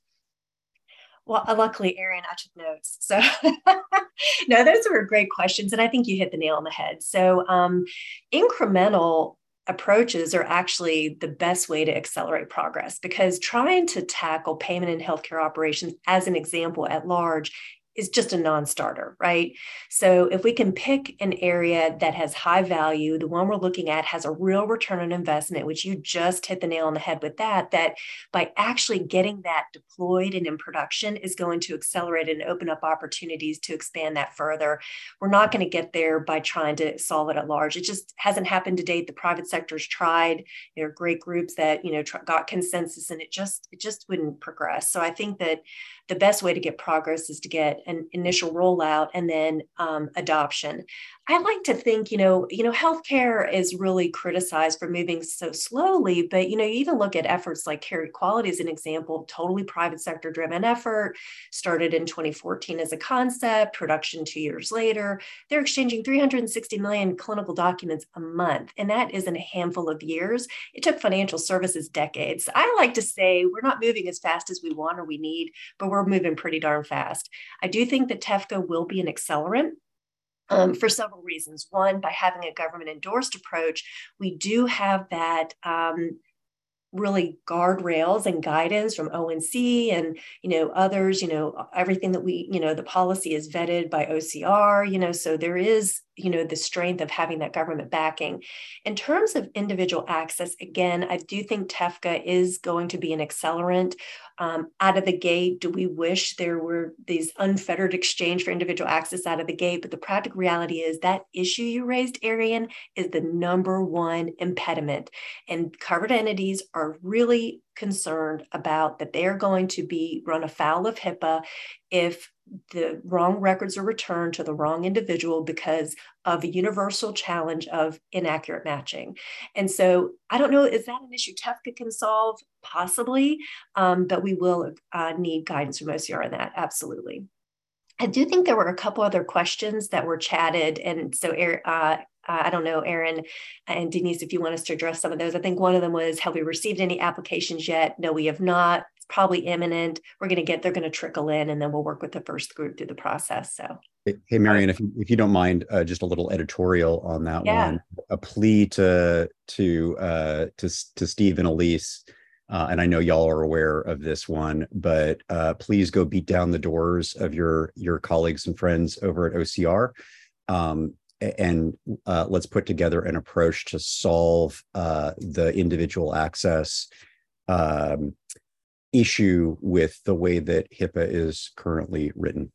Well, uh, luckily, Aaron, I took notes. So, no, those were great questions. And I think you hit the nail on the head. So, um, incremental approaches are actually the best way to accelerate progress, because trying to tackle payment and healthcare operations, as an example, at large, is just a non-starter, right? So if we can pick an area that has high value, the one we're looking at has a real return on investment, which you just hit the nail on the head with that, that by actually getting that deployed and in production is going to accelerate and open up opportunities to expand that further. We're not going to get there by trying to solve it at large. It just hasn't happened to date. The private sector's tried. There are great groups that, you know, got consensus, and it just, it just wouldn't progress. So I think that the best way to get progress is to get an initial rollout and then um, adoption. I like to think, you know, you know, healthcare is really criticized for moving so slowly, but, you know, you even look at efforts like Care Equality as an example, totally private sector driven effort, started in twenty fourteen as a concept, production two years later. They're exchanging three hundred sixty million clinical documents a month, and that is in a handful of years. It took financial services decades. I like to say we're not moving as fast as we want or we need, but we're moving pretty darn fast. I do think that TEFCA will be an accelerant. Um, for several reasons. One, by having a government endorsed approach, we do have that um, really guardrails and guidance from O N C and, you know, others, you know, everything that we, you know, the policy is vetted by O C R, you know, so there is, you know, the strength of having that government backing. In terms of individual access, again, I do think TEFCA is going to be an accelerant. Um, out of the gate, do we wish there were these unfettered exchange for individual access out of the gate? But the practical reality is that issue you raised, Arian, is the number one impediment. And covered entities are really concerned about that they're going to be run afoul of HIPAA if the wrong records are returned to the wrong individual because of a universal challenge of inaccurate matching. And so I don't know, is that an issue TEFCA can solve? Possibly, um, but we will uh, need guidance from O C R on that, absolutely. I do think there were a couple other questions that were chatted. And so uh, I don't know, Aaron and Denise, if you want us to address some of those. I think one of them was, have we received any applications yet? No, we have not. It's probably imminent. We're going to get, they're going to trickle in, and then we'll work with the first group through the process. So, hey, Marion, if you, if you don't mind, uh, just a little editorial on that yeah. one. A plea to to uh, to to Steve and Elise. Uh, and I know y'all are aware of this one, but uh, please go beat down the doors of your your colleagues and friends over at O C R, um, and uh, let's put together an approach to solve uh, the individual access um, issue with the way that HIPAA is currently written.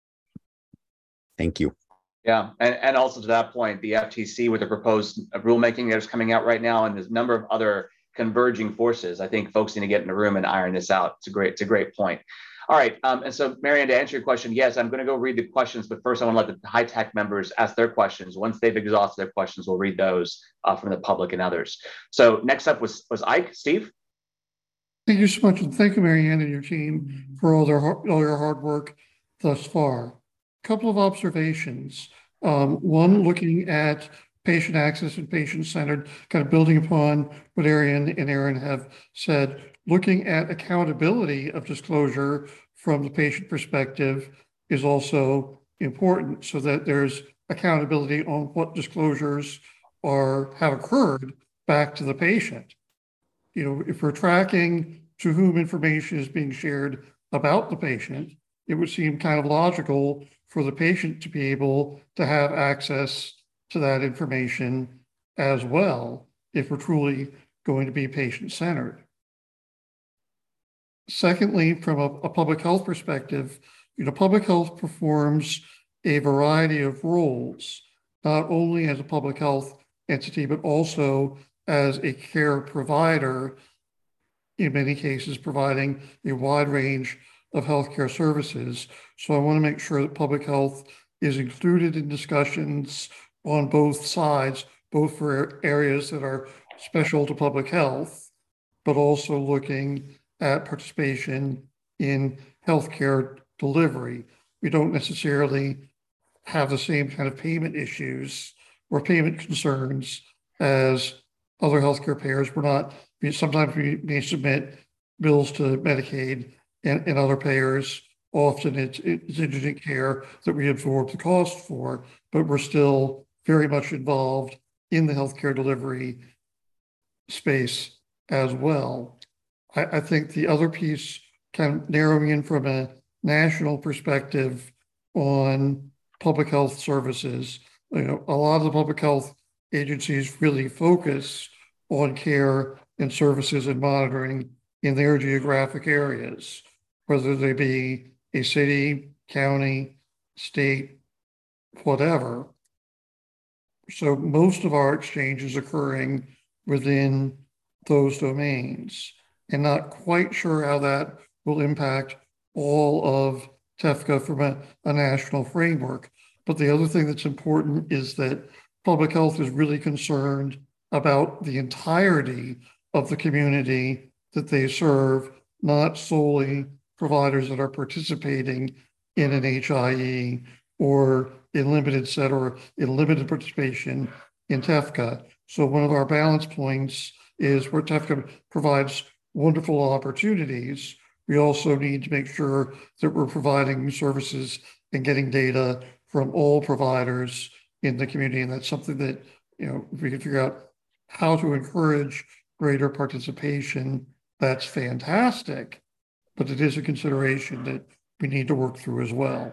Thank you. Yeah, and, and also to that point, the F T C with the proposed rulemaking that is coming out right now, and there's a number of other converging forces. I think folks need to get in a room and iron this out. It's a great, it's a great point. All right, um, and so Marianne, to answer your question, yes, I'm going to go read the questions, but first I want to let the HITECH members ask their questions. Once they've exhausted their questions, we'll read those uh, from the public and others. So next up was was Ike. Steve. Thank you so much, and thank you, Marianne and your team, for all their all your hard work thus far. A couple of observations. Um, one, looking at patient access and patient-centered, kind of building upon what Arian and Aaron have said, looking at accountability of disclosure from the patient perspective is also important, so that there's accountability on what disclosures are have occurred back to the patient. You know, if we're tracking to whom information is being shared about the patient, it would seem kind of logical for the patient to be able to have access to that information as well, if we're truly going to be patient-centered. Secondly, from a, a public health perspective, you know, public health performs a variety of roles, not only as a public health entity, but also as a care provider, in many cases providing a wide range of healthcare services. So I want to make sure that public health is included in discussions on both sides, both for areas that are special to public health but also looking at participation in healthcare delivery. We don't necessarily have the same kind of payment issues or payment concerns as other healthcare payers. We're not, sometimes we may submit bills to Medicaid and, and other payers. Often it's, it's indigent care that we absorb the cost for, but we're still very much involved in the healthcare delivery space as well. I, I think the other piece, kind of narrowing in from a national perspective on public health services, you know, a lot of the public health agencies really focus on care and services and monitoring in their geographic areas, whether they be a city, county, state, whatever. So most of our exchange is occurring within those domains, and not quite sure how that will impact all of TEFCA from a, a national framework. But the other thing that's important is that public health is really concerned about the entirety of the community that they serve, not solely providers that are participating in an H I E or in limited set or in limited participation in TEFCA. So one of our balance points is where TEFCA provides wonderful opportunities, we also need to make sure that we're providing services and getting data from all providers in the community. And that's something that, you know, if we can figure out how to encourage greater participation, that's fantastic. But it is a consideration that we need to work through as well.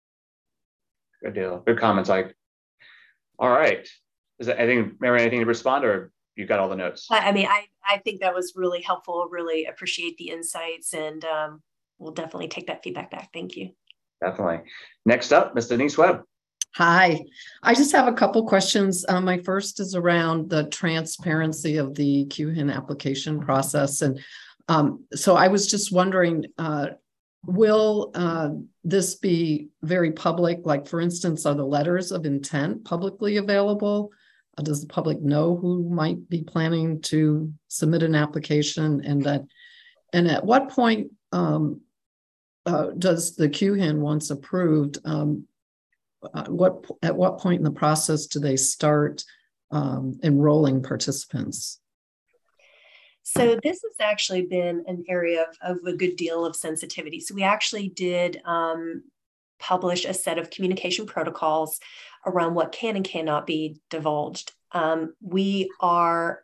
Good deal. Good comments, Ike. All right. Is there anything, Mary, anything to respond, or you got all the notes? I mean, I, I think that was really helpful. Really appreciate the insights, and um, we'll definitely take that feedback back. Thank you. Definitely. Next up, Miz Denise Webb. Hi, I just have a couple questions. Uh, my first is around the transparency of the Q H I N application process. And um, so I was just wondering, uh, will uh, this be very public? Like, for instance, are the letters of intent publicly available? Uh, does the public know who might be planning to submit an application? And that, and at what point um, uh, does the Q H I N, once approved, um, uh, what at what point in the process do they start um, enrolling participants? So this has actually been an area of, of a good deal of sensitivity. So we actually did um, publish a set of communication protocols around what can and cannot be divulged. Um, we are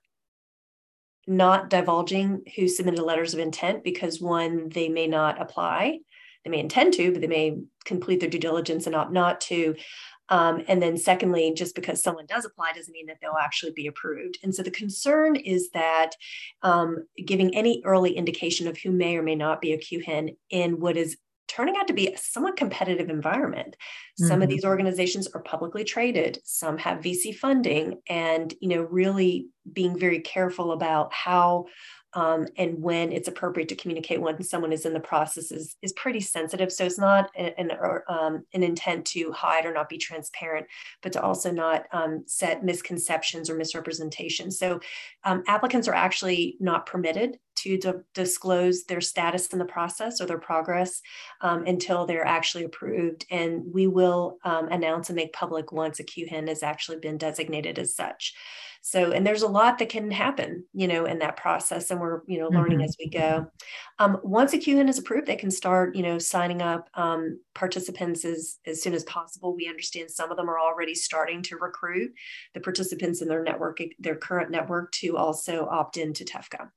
not divulging who submitted letters of intent because, one, they may not apply. They may intend to, but they may complete their due diligence and opt not to. Um, and then secondly, just because someone does apply doesn't mean that they'll actually be approved. And so the concern is that um, giving any early indication of who may or may not be a Q H I N in what is turning out to be a somewhat competitive environment. Mm-hmm. Some of these organizations are publicly traded, some have V C funding, and, you know, really being very careful about how Um, and when it's appropriate to communicate when someone is in the process is, is pretty sensitive. So it's not an, an, um, an intent to hide or not be transparent, but to also not um, set misconceptions or misrepresentations. So um, applicants are actually not permitted to d- disclose their status in the process or their progress um, until they're actually approved. And we will um, announce and make public once a Q H I N has actually been designated as such. So, and there's a lot that can happen, you know, in that process, and we're, you know, learning mm-hmm. as we go. Um, once a Q H I N is approved, they can start, you know, signing up um, participants as, as soon as possible. We understand some of them are already starting to recruit the participants in their network, their current network, to also opt into TEFCA.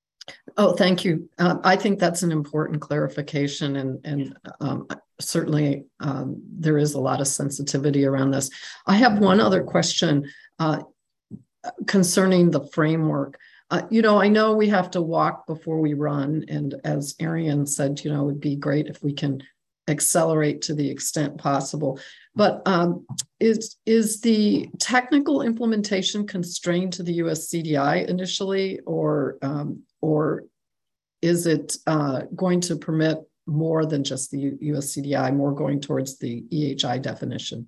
Oh, thank you. Um, I think that's an important clarification, and, and um, certainly um, there is a lot of sensitivity around this. I have one other question uh, concerning the framework. Uh, you know, I know we have to walk before we run, and as Arian said, you know, it would be great if we can accelerate to the extent possible. But um, is, is the technical implementation constrained to the U S C D I initially, or um, or is it uh, going to permit more than just the U S C D I, more going towards the E H I definition?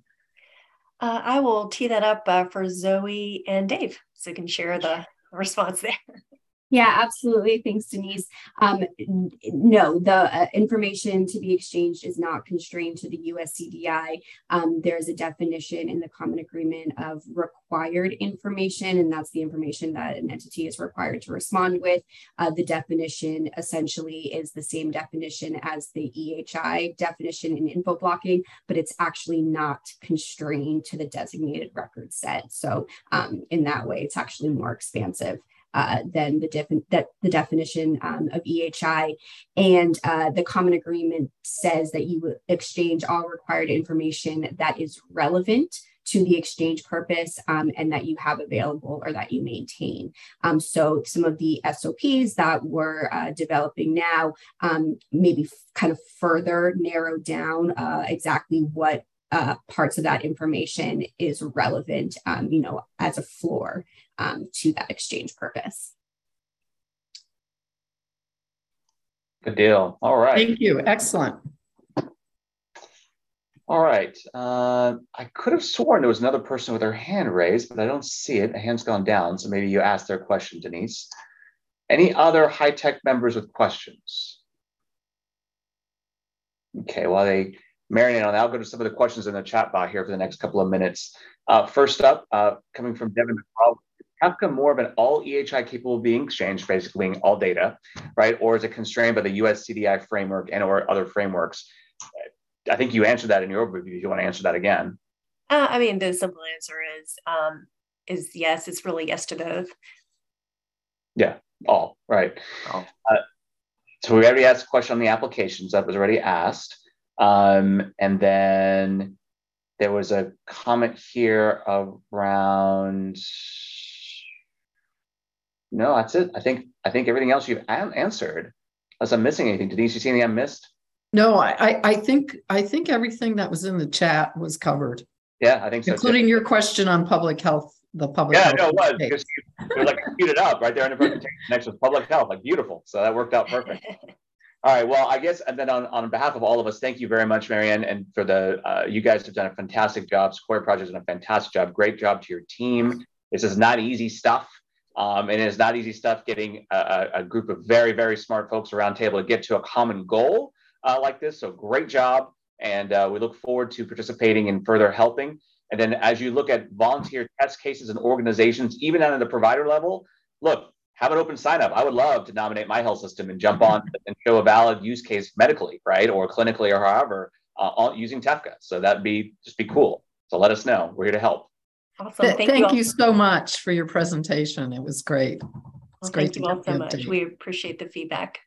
Uh, I will tee that up uh, for Zoe and Dave, so you can share the response there. Yeah, absolutely. Thanks, Denise. Um, no, the uh, information to be exchanged is not constrained to the U S C D I. Um, there's a definition in the Common Agreement of required information, and that's the information that an entity is required to respond with. Uh, the definition essentially is the same definition as the E H I definition in info blocking, but it's actually not constrained to the designated record set. So um, in that way, it's actually more expansive Uh, than the, defi that the definition um, of E H I. And uh, the Common Agreement says that you exchange all required information that is relevant to the exchange purpose um, and that you have available or that you maintain. Um, so some of the S O Ps that we're uh, developing now um, maybe kind of further narrow down uh, exactly what Uh, parts of that information is relevant, um, you know, as a floor um, to that exchange purpose. Good deal. All right. Thank you. Excellent. All right. Uh, I could have sworn there was another person with their hand raised, but I don't see it. The hand's gone down. So maybe you asked their question, Denise. Any other high-tech members with questions? Okay, well, they marinate on that. I'll go to some of the questions in the chat bar here for the next couple of minutes. Uh, first up, uh, coming from Devin McCall, is Kafka more of an all E H I capable of being exchanged, basically being all data, right? Or is it constrained by the U S C D I framework and or other frameworks? I think you answered that in your overview. If you want to answer that again. Uh, I mean, the simple answer is, um, is yes, it's really yes to both. Yeah, all, right. All. Uh, so we already asked a question on the applications that was already asked. Um, and then there was a comment here around, no, that's it. I think, I think everything else you've answered, unless I'm missing anything. Denise, you see anything I missed? No, I, I think, I think everything that was in the chat was covered. Yeah, I think so. Including too. your question on public health, the public yeah, health. Yeah, no, it was, because you, it was like queued up right there in the presentation next to public health, like beautiful. So that worked out perfect. All right, well, I guess, and then on, on behalf of all of us, thank you very much, Marianne, and for the, uh, you guys have done a fantastic job. Sequoia Project has done a fantastic job. Great job to your team. This is not easy stuff. Um, and it's not easy stuff getting a, a group of very, very smart folks around table to get to a common goal uh, like this. So great job. And uh, we look forward to participating and further helping. And then as you look at volunteer test cases and organizations, even down at the provider level, look, have an open sign up. I would love to nominate my health system and jump on and show a valid use case medically, right? Or clinically or however, uh, using Tefka. So that'd be just be cool. So let us know. We're here to help. Awesome. Thank, thank you, you so much for your presentation. It was great. It's well, great thank you all so much. We appreciate the feedback.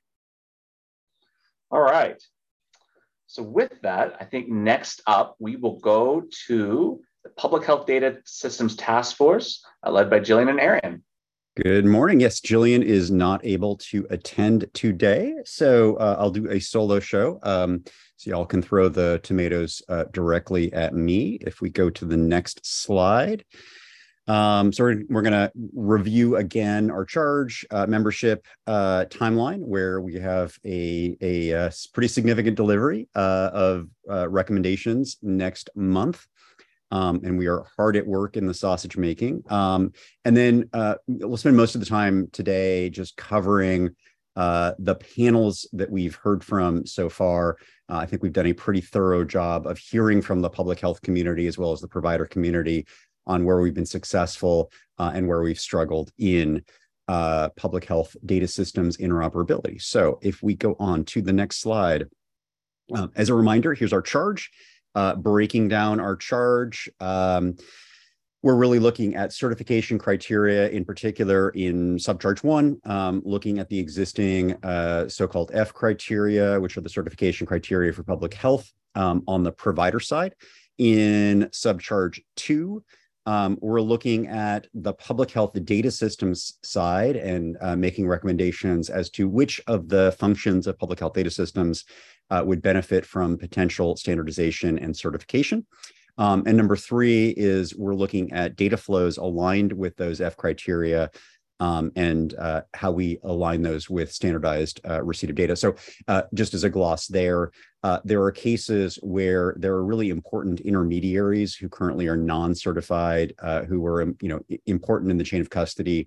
All right. So with that, I think next up, we will go to the Public Health Data Systems Task Force, uh, led by Jillian and Aaron. Good morning. Yes, Jillian is not able to attend today, so uh, I'll do a solo show. Um, so y'all can throw the tomatoes uh, directly at me if we go to the next slide. Um, so we're, we're going to review again our charge uh, membership uh, timeline, where we have a, a, a pretty significant delivery uh, of uh, recommendations next month. Um, and we are hard at work in the sausage making. Um, and then uh, we'll spend most of the time today just covering uh, the panels that we've heard from so far. Uh, I think we've done a pretty thorough job of hearing from the public health community as well as the provider community on where we've been successful uh, and where we've struggled in uh, public health data systems interoperability. So if we go on to the next slide, uh, as a reminder, here's our charge. Uh, breaking down our charge, um, we're really looking at certification criteria, in particular in subcharge one, um, looking at the existing uh, so-called F criteria, which are the certification criteria for public health um, on the provider side. In subcharge two, um, we're looking at the public health data systems side and uh, making recommendations as to which of the functions of public health data systems Uh, would benefit from potential standardization and certification. Um, and number three is we're looking at data flows aligned with those F criteria um, and uh, how we align those with standardized uh, receipt of data. So uh, just as a gloss there, uh, there are cases where there are really important intermediaries who currently are non-certified, uh, who are you know important in the chain of custody,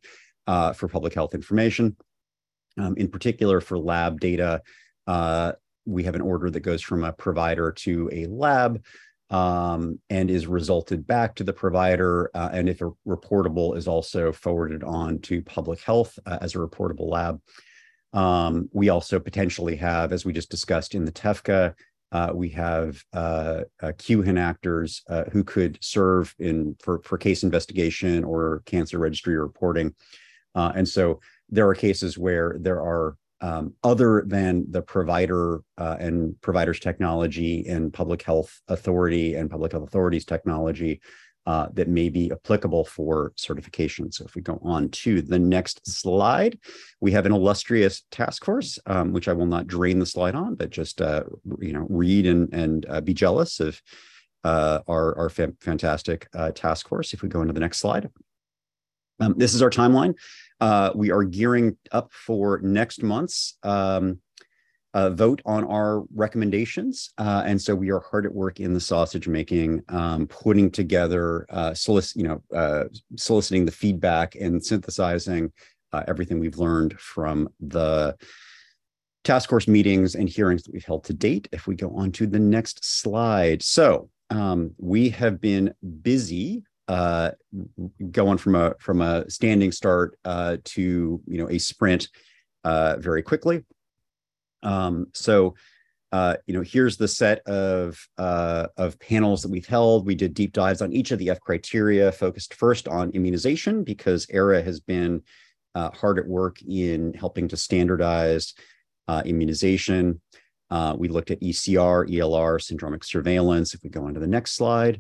uh, for public health information. Um, in particular, for lab data, uh, we have an order that goes from a provider to a lab um, and is resulted back to the provider. Uh, and if a reportable, is also forwarded on to public health uh, as a reportable lab. Um, we also potentially have, as we just discussed in the TEFCA, uh, we have uh, uh, Q H I N actors uh, who could serve in for, for case investigation or cancer registry reporting. Uh, and so there are cases where there are um, other than the provider uh, and providers technology and public health authority and public health authorities technology uh, that may be applicable for certification. So if we go on to the next slide, we have an illustrious task force, um, which I will not drain the slide on, but just uh, you know read and, and uh, be jealous of uh, our, our fa fantastic uh, task force. If we go into the next slide. Um, this is our timeline. Uh, we are gearing up for next month's um, uh, vote on our recommendations. Uh, and so we are hard at work in the sausage making, um, putting together, uh, solic you know, uh, soliciting the feedback and synthesizing uh, everything we've learned from the task force meetings and hearings that we've held to date. If we go on to the next slide. So um, we have been busy uh going from a from a standing start uh to you know a sprint uh very quickly. Um so uh you know here's the set of uh of panels that we've held. We did deep dives on each of the F criteria, focused first on immunization because E R A has been uh, hard at work in helping to standardize uh immunization. Uh we looked at E C R, E L R, syndromic surveillance. If we go on to the next slide.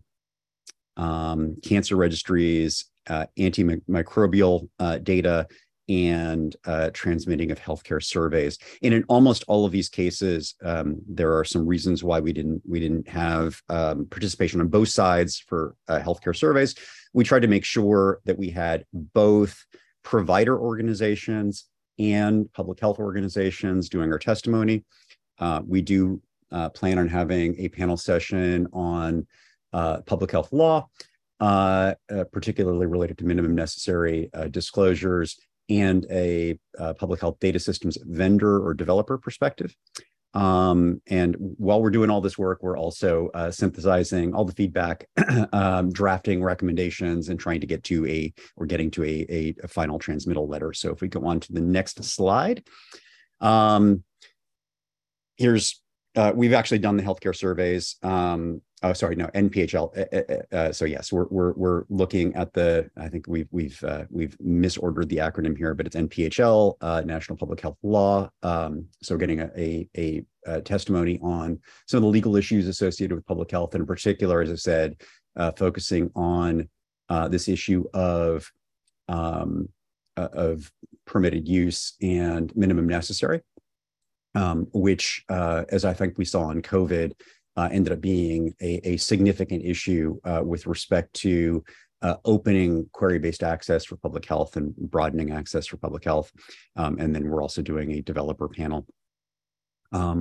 Um, cancer registries, uh, antimicrobial uh, data, and uh, transmitting of healthcare surveys. And in almost all of these cases, um, there are some reasons why we didn't we didn't have um, participation on both sides for uh, healthcare surveys. We tried to make sure that we had both provider organizations and public health organizations doing our testimony. Uh, we do uh, plan on having a panel session on Uh, public health law, uh, uh, particularly related to minimum necessary uh, disclosures, and a uh, public health data systems vendor or developer perspective. Um, and while we're doing all this work, we're also uh, synthesizing all the feedback, um, drafting recommendations, and trying to get to a, or getting to a, a, a final transmittal letter. So if we go on to the next slide, um, here's, uh, we've actually done the healthcare surveys. Um, Oh, sorry, no, N P H L. Uh, uh, so yes, we're we're we're looking at the. I think we've we've uh, we've misordered the acronym here, but it's N P H L, uh, National Public Health Law. Um, so getting a, a a a testimony on some of the legal issues associated with public health, and in particular, as I said, uh, focusing on uh, this issue of um, uh, of permitted use and minimum necessary, um, which, uh, as I think we saw in COVID. Uh, ended up being a, a significant issue uh, with respect to uh, opening query-based access for public health and broadening access for public health. Um, and then we're also doing a developer panel. Um,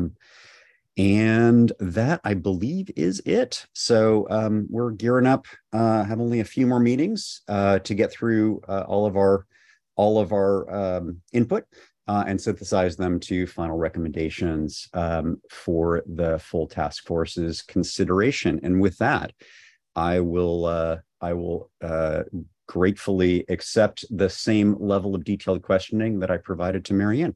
and that, I believe, is it. So um, we're gearing up, uh, have only a few more meetings uh, to get through uh, all of our, all of our um, input. Uh, and synthesize them to final recommendations um, for the full task force's consideration. And with that, I will uh, I will uh, gratefully accept the same level of detailed questioning that I provided to Marianne.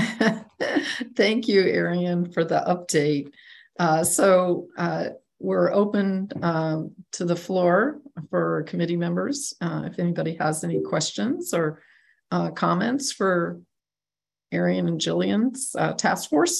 Thank you, Arian, for the update. Uh, so uh, we're open um, to the floor for committee members. Uh, if anybody has any questions or uh, comments for Arian and Jillian's uh, task force.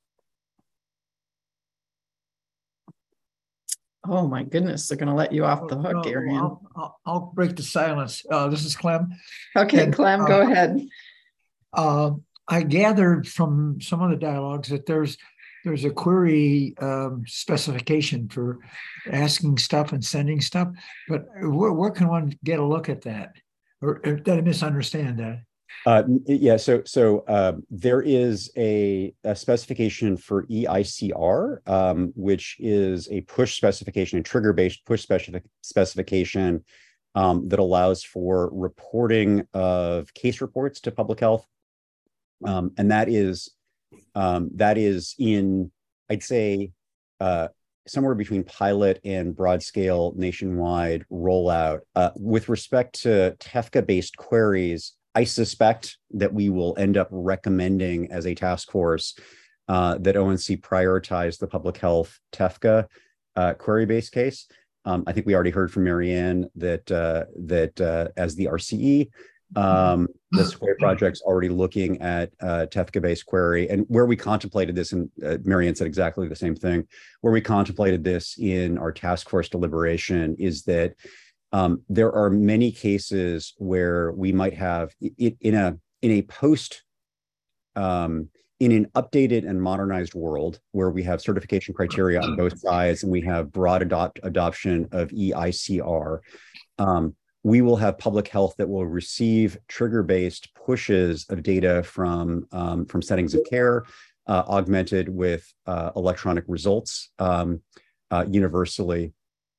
Oh my goodness, they're going to let you off the hook, oh, Arian. I'll, I'll, I'll break the silence. Uh, this is Clem. Okay, and, Clem, uh, go ahead. Uh, I gathered from some of the dialogues that there's there's a query um, specification for asking stuff and sending stuff, but where, where can one get a look at that? Or, or did I misunderstand that? Uh, yeah, so so uh, there is a, a specification for E I C R, um, which is a push specification, a trigger-based push specific specification um, that allows for reporting of case reports to public health. Um, and that is, um, that is in, I'd say, uh, somewhere between pilot and broad scale nationwide rollout. Uh, with respect to TEFCA-based queries, I suspect that we will end up recommending as a task force uh, that O N C prioritize the public health TEFCA uh, query-based case. Um, I think we already heard from Marianne that uh, that uh, as the R C E, um, the Sequoia Project's already looking at uh, TEFCA-based query, and where we contemplated this, and uh, Marianne said exactly the same thing, where we contemplated this in our task force deliberation is that um, there are many cases where we might have it in a in a post um, in an updated and modernized world where we have certification criteria on both sides and we have broad adopt adoption of E I C R. Um, we will have public health that will receive trigger-based pushes of data from, um, from settings of care, uh, augmented with uh, electronic results um, uh, universally.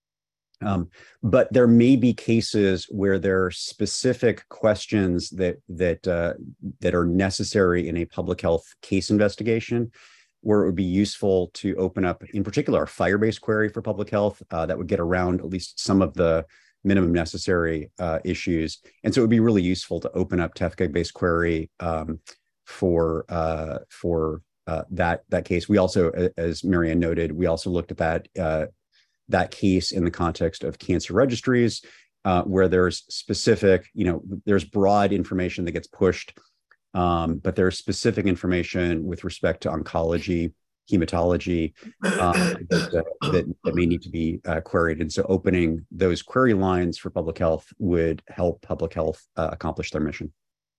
Um, but there may be cases where there are specific questions that that uh, that are necessary in a public health case investigation, where it would be useful to open up, in particular, a FHIR-based query for public health uh, that would get around at least some of the minimum necessary uh, issues. And so it would be really useful to open up TEFCA-based query um, for uh, for uh, that that case. We also, as Marianne noted, we also looked at that. Uh, that case in the context of cancer registries, uh, where there's specific, you know, there's broad information that gets pushed, um, but there's specific information with respect to oncology, hematology, uh, that, uh, that, that may need to be uh, queried. And so opening those query lines for public health would help public health uh, accomplish their mission.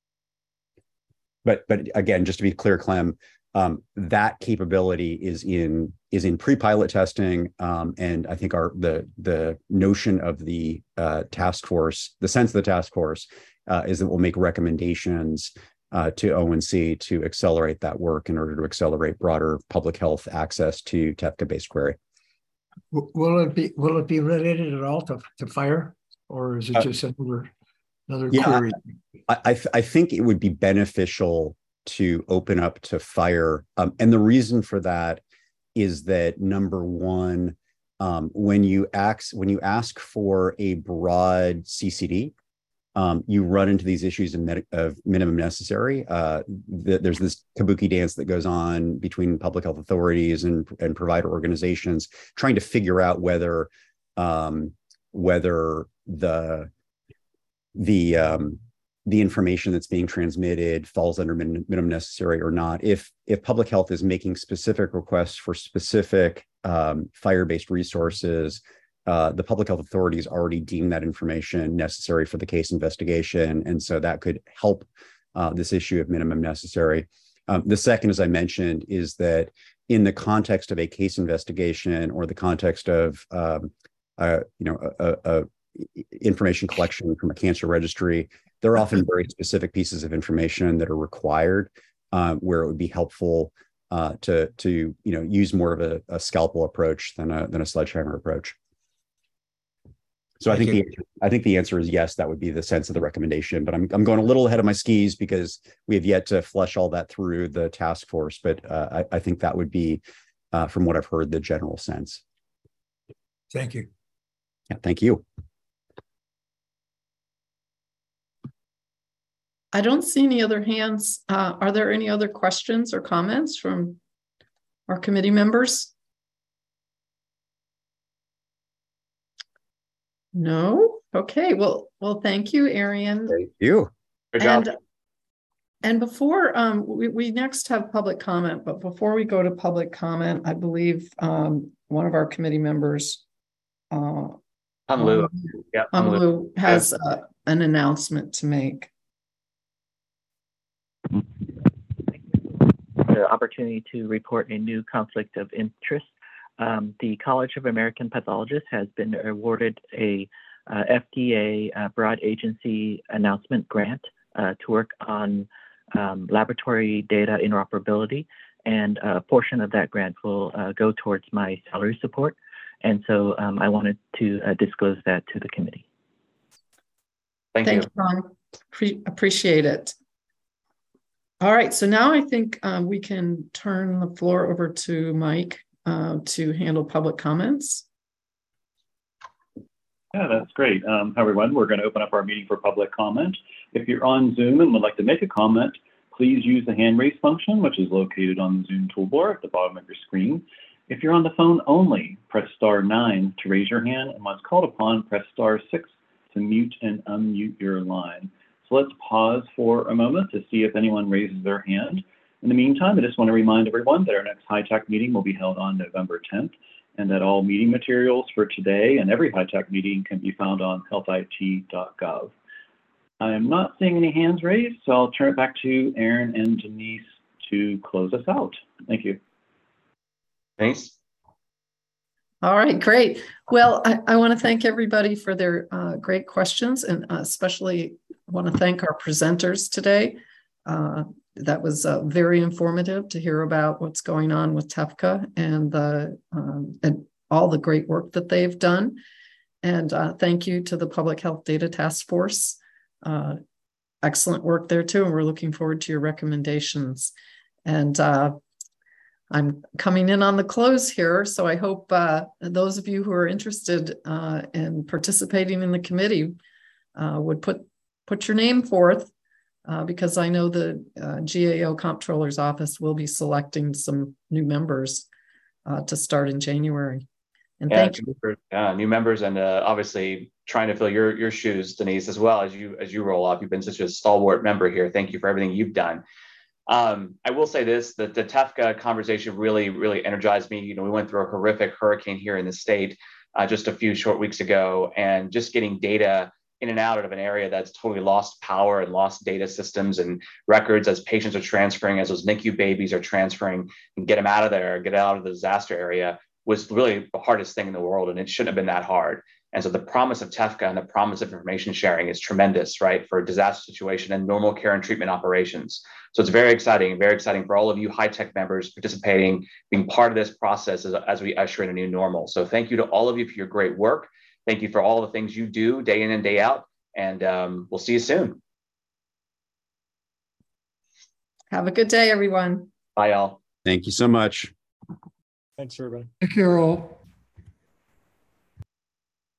But, but again, just to be clear, Clem, Um, that capability is in is in pre-pilot testing, um, and I think our the the notion of the uh, task force, the sense of the task force, uh, is that we'll make recommendations uh, to O N C to accelerate that work in order to accelerate broader public health access to TEFCA-based query. Will it be will it be related at all to, to FHIR, or is it just uh, another another yeah, query? I I, th I think it would be beneficial to open up to FHIR. Um, and the reason for that is that, number one, um, when you ask, when you ask for a broad C C D, um, you run into these issues of, of minimum necessary. Uh, th there's this kabuki dance that goes on between public health authorities and, and provider organizations trying to figure out whether, um, whether the, the, um, the information that's being transmitted falls under min minimum necessary or not. If if public health is making specific requests for specific um, FHIR-based resources, uh, the public health authorities already deem that information necessary for the case investigation, and so that could help uh, this issue of minimum necessary. Um, the second, as I mentioned, is that in the context of a case investigation or the context of um, uh, you know a, a, a information collection from a cancer registry, there are often very specific pieces of information that are required, um, where it would be helpful uh, to to you know use more of a, a scalpel approach than a than a sledgehammer approach. So Thank I think you. the I think the answer is yes. That would be the sense of the recommendation. But I'm I'm going a little ahead of my skis because we have yet to flesh all that through the task force. But uh, I, I think that would be, uh, from what I've heard, the general sense. Thank you. Yeah. Thank you. I don't see any other hands. Uh, are there any other questions or comments from our committee members? No? Okay, well, well, thank you, Arian. Thank you. Good and, job. And before, um, we, we next have public comment, but before we go to public comment, I believe um, one of our committee members, uh, Hamlu, yeah, Hamlu has uh, an announcement to make. The opportunity to report a new conflict of interest. Um, the College of American Pathologists has been awarded a uh, F D A uh, broad agency announcement grant uh, to work on um, laboratory data interoperability, and a portion of that grant will uh, go towards my salary support. And so um, I wanted to uh, disclose that to the committee. Thank, Thank you. you, Ron. Pre appreciate it. All right, so now I think um, we can turn the floor over to Mike uh, to handle public comments. Yeah, that's great. Um, hi, everyone. We're going to open up our meeting for public comment. If you're on Zoom and would like to make a comment, please use the hand raise function, which is located on the Zoom toolbar at the bottom of your screen. If you're on the phone only, press star nine to raise your hand, and once called upon, press star six to mute and unmute your line. So let's pause for a moment to see if anyone raises their hand. In the meantime, I just want to remind everyone that our next HITECH meeting will be held on November tenth, and that all meeting materials for today and every HITECH meeting can be found on health I T dot gov. I am not seeing any hands raised, so I'll turn it back to Aaron and Denise to close us out. Thank you. Thanks. All right, great. Well, I, I want to thank everybody for their uh, great questions, and uh, especially want to thank our presenters today. Uh, that was uh, very informative to hear about what's going on with TEFCA and the um, and all the great work that they've done. And uh, thank you to the Public Health Data Task Force. Uh, excellent work there too, and we're looking forward to your recommendations. And uh, I'm coming in on the close here, so I hope uh, those of you who are interested uh, in participating in the committee uh, would put put your name forth, uh, because I know the uh, G A O Comptroller's Office will be selecting some new members uh, to start in January. And yeah, thank you. for uh, new members, and uh, obviously trying to fill your your shoes, Denise, as well as you as you roll up. You've been such a stalwart member here. Thank you for everything you've done. Um, I will say this, that the TEFCA conversation really, really energized me. You know, we went through a horrific hurricane here in the state uh, just a few short weeks ago, and just getting data in and out of an area that's totally lost power and lost data systems and records as patients are transferring, as those N I C U babies are transferring, and get them out of there, get out of the disaster area, was really the hardest thing in the world, and it shouldn't have been that hard. And so the promise of TEFCA and the promise of information sharing is tremendous, right, for a disaster situation and normal care and treatment operations. So it's very exciting, very exciting for all of you HITECH members participating, being part of this process as, as we usher in a new normal. So thank you to all of you for your great work. Thank you for all the things you do day in and day out. And um, we'll see you soon. Have a good day, everyone. Bye, all. Thank you so much. Thanks, everybody. Take care, all.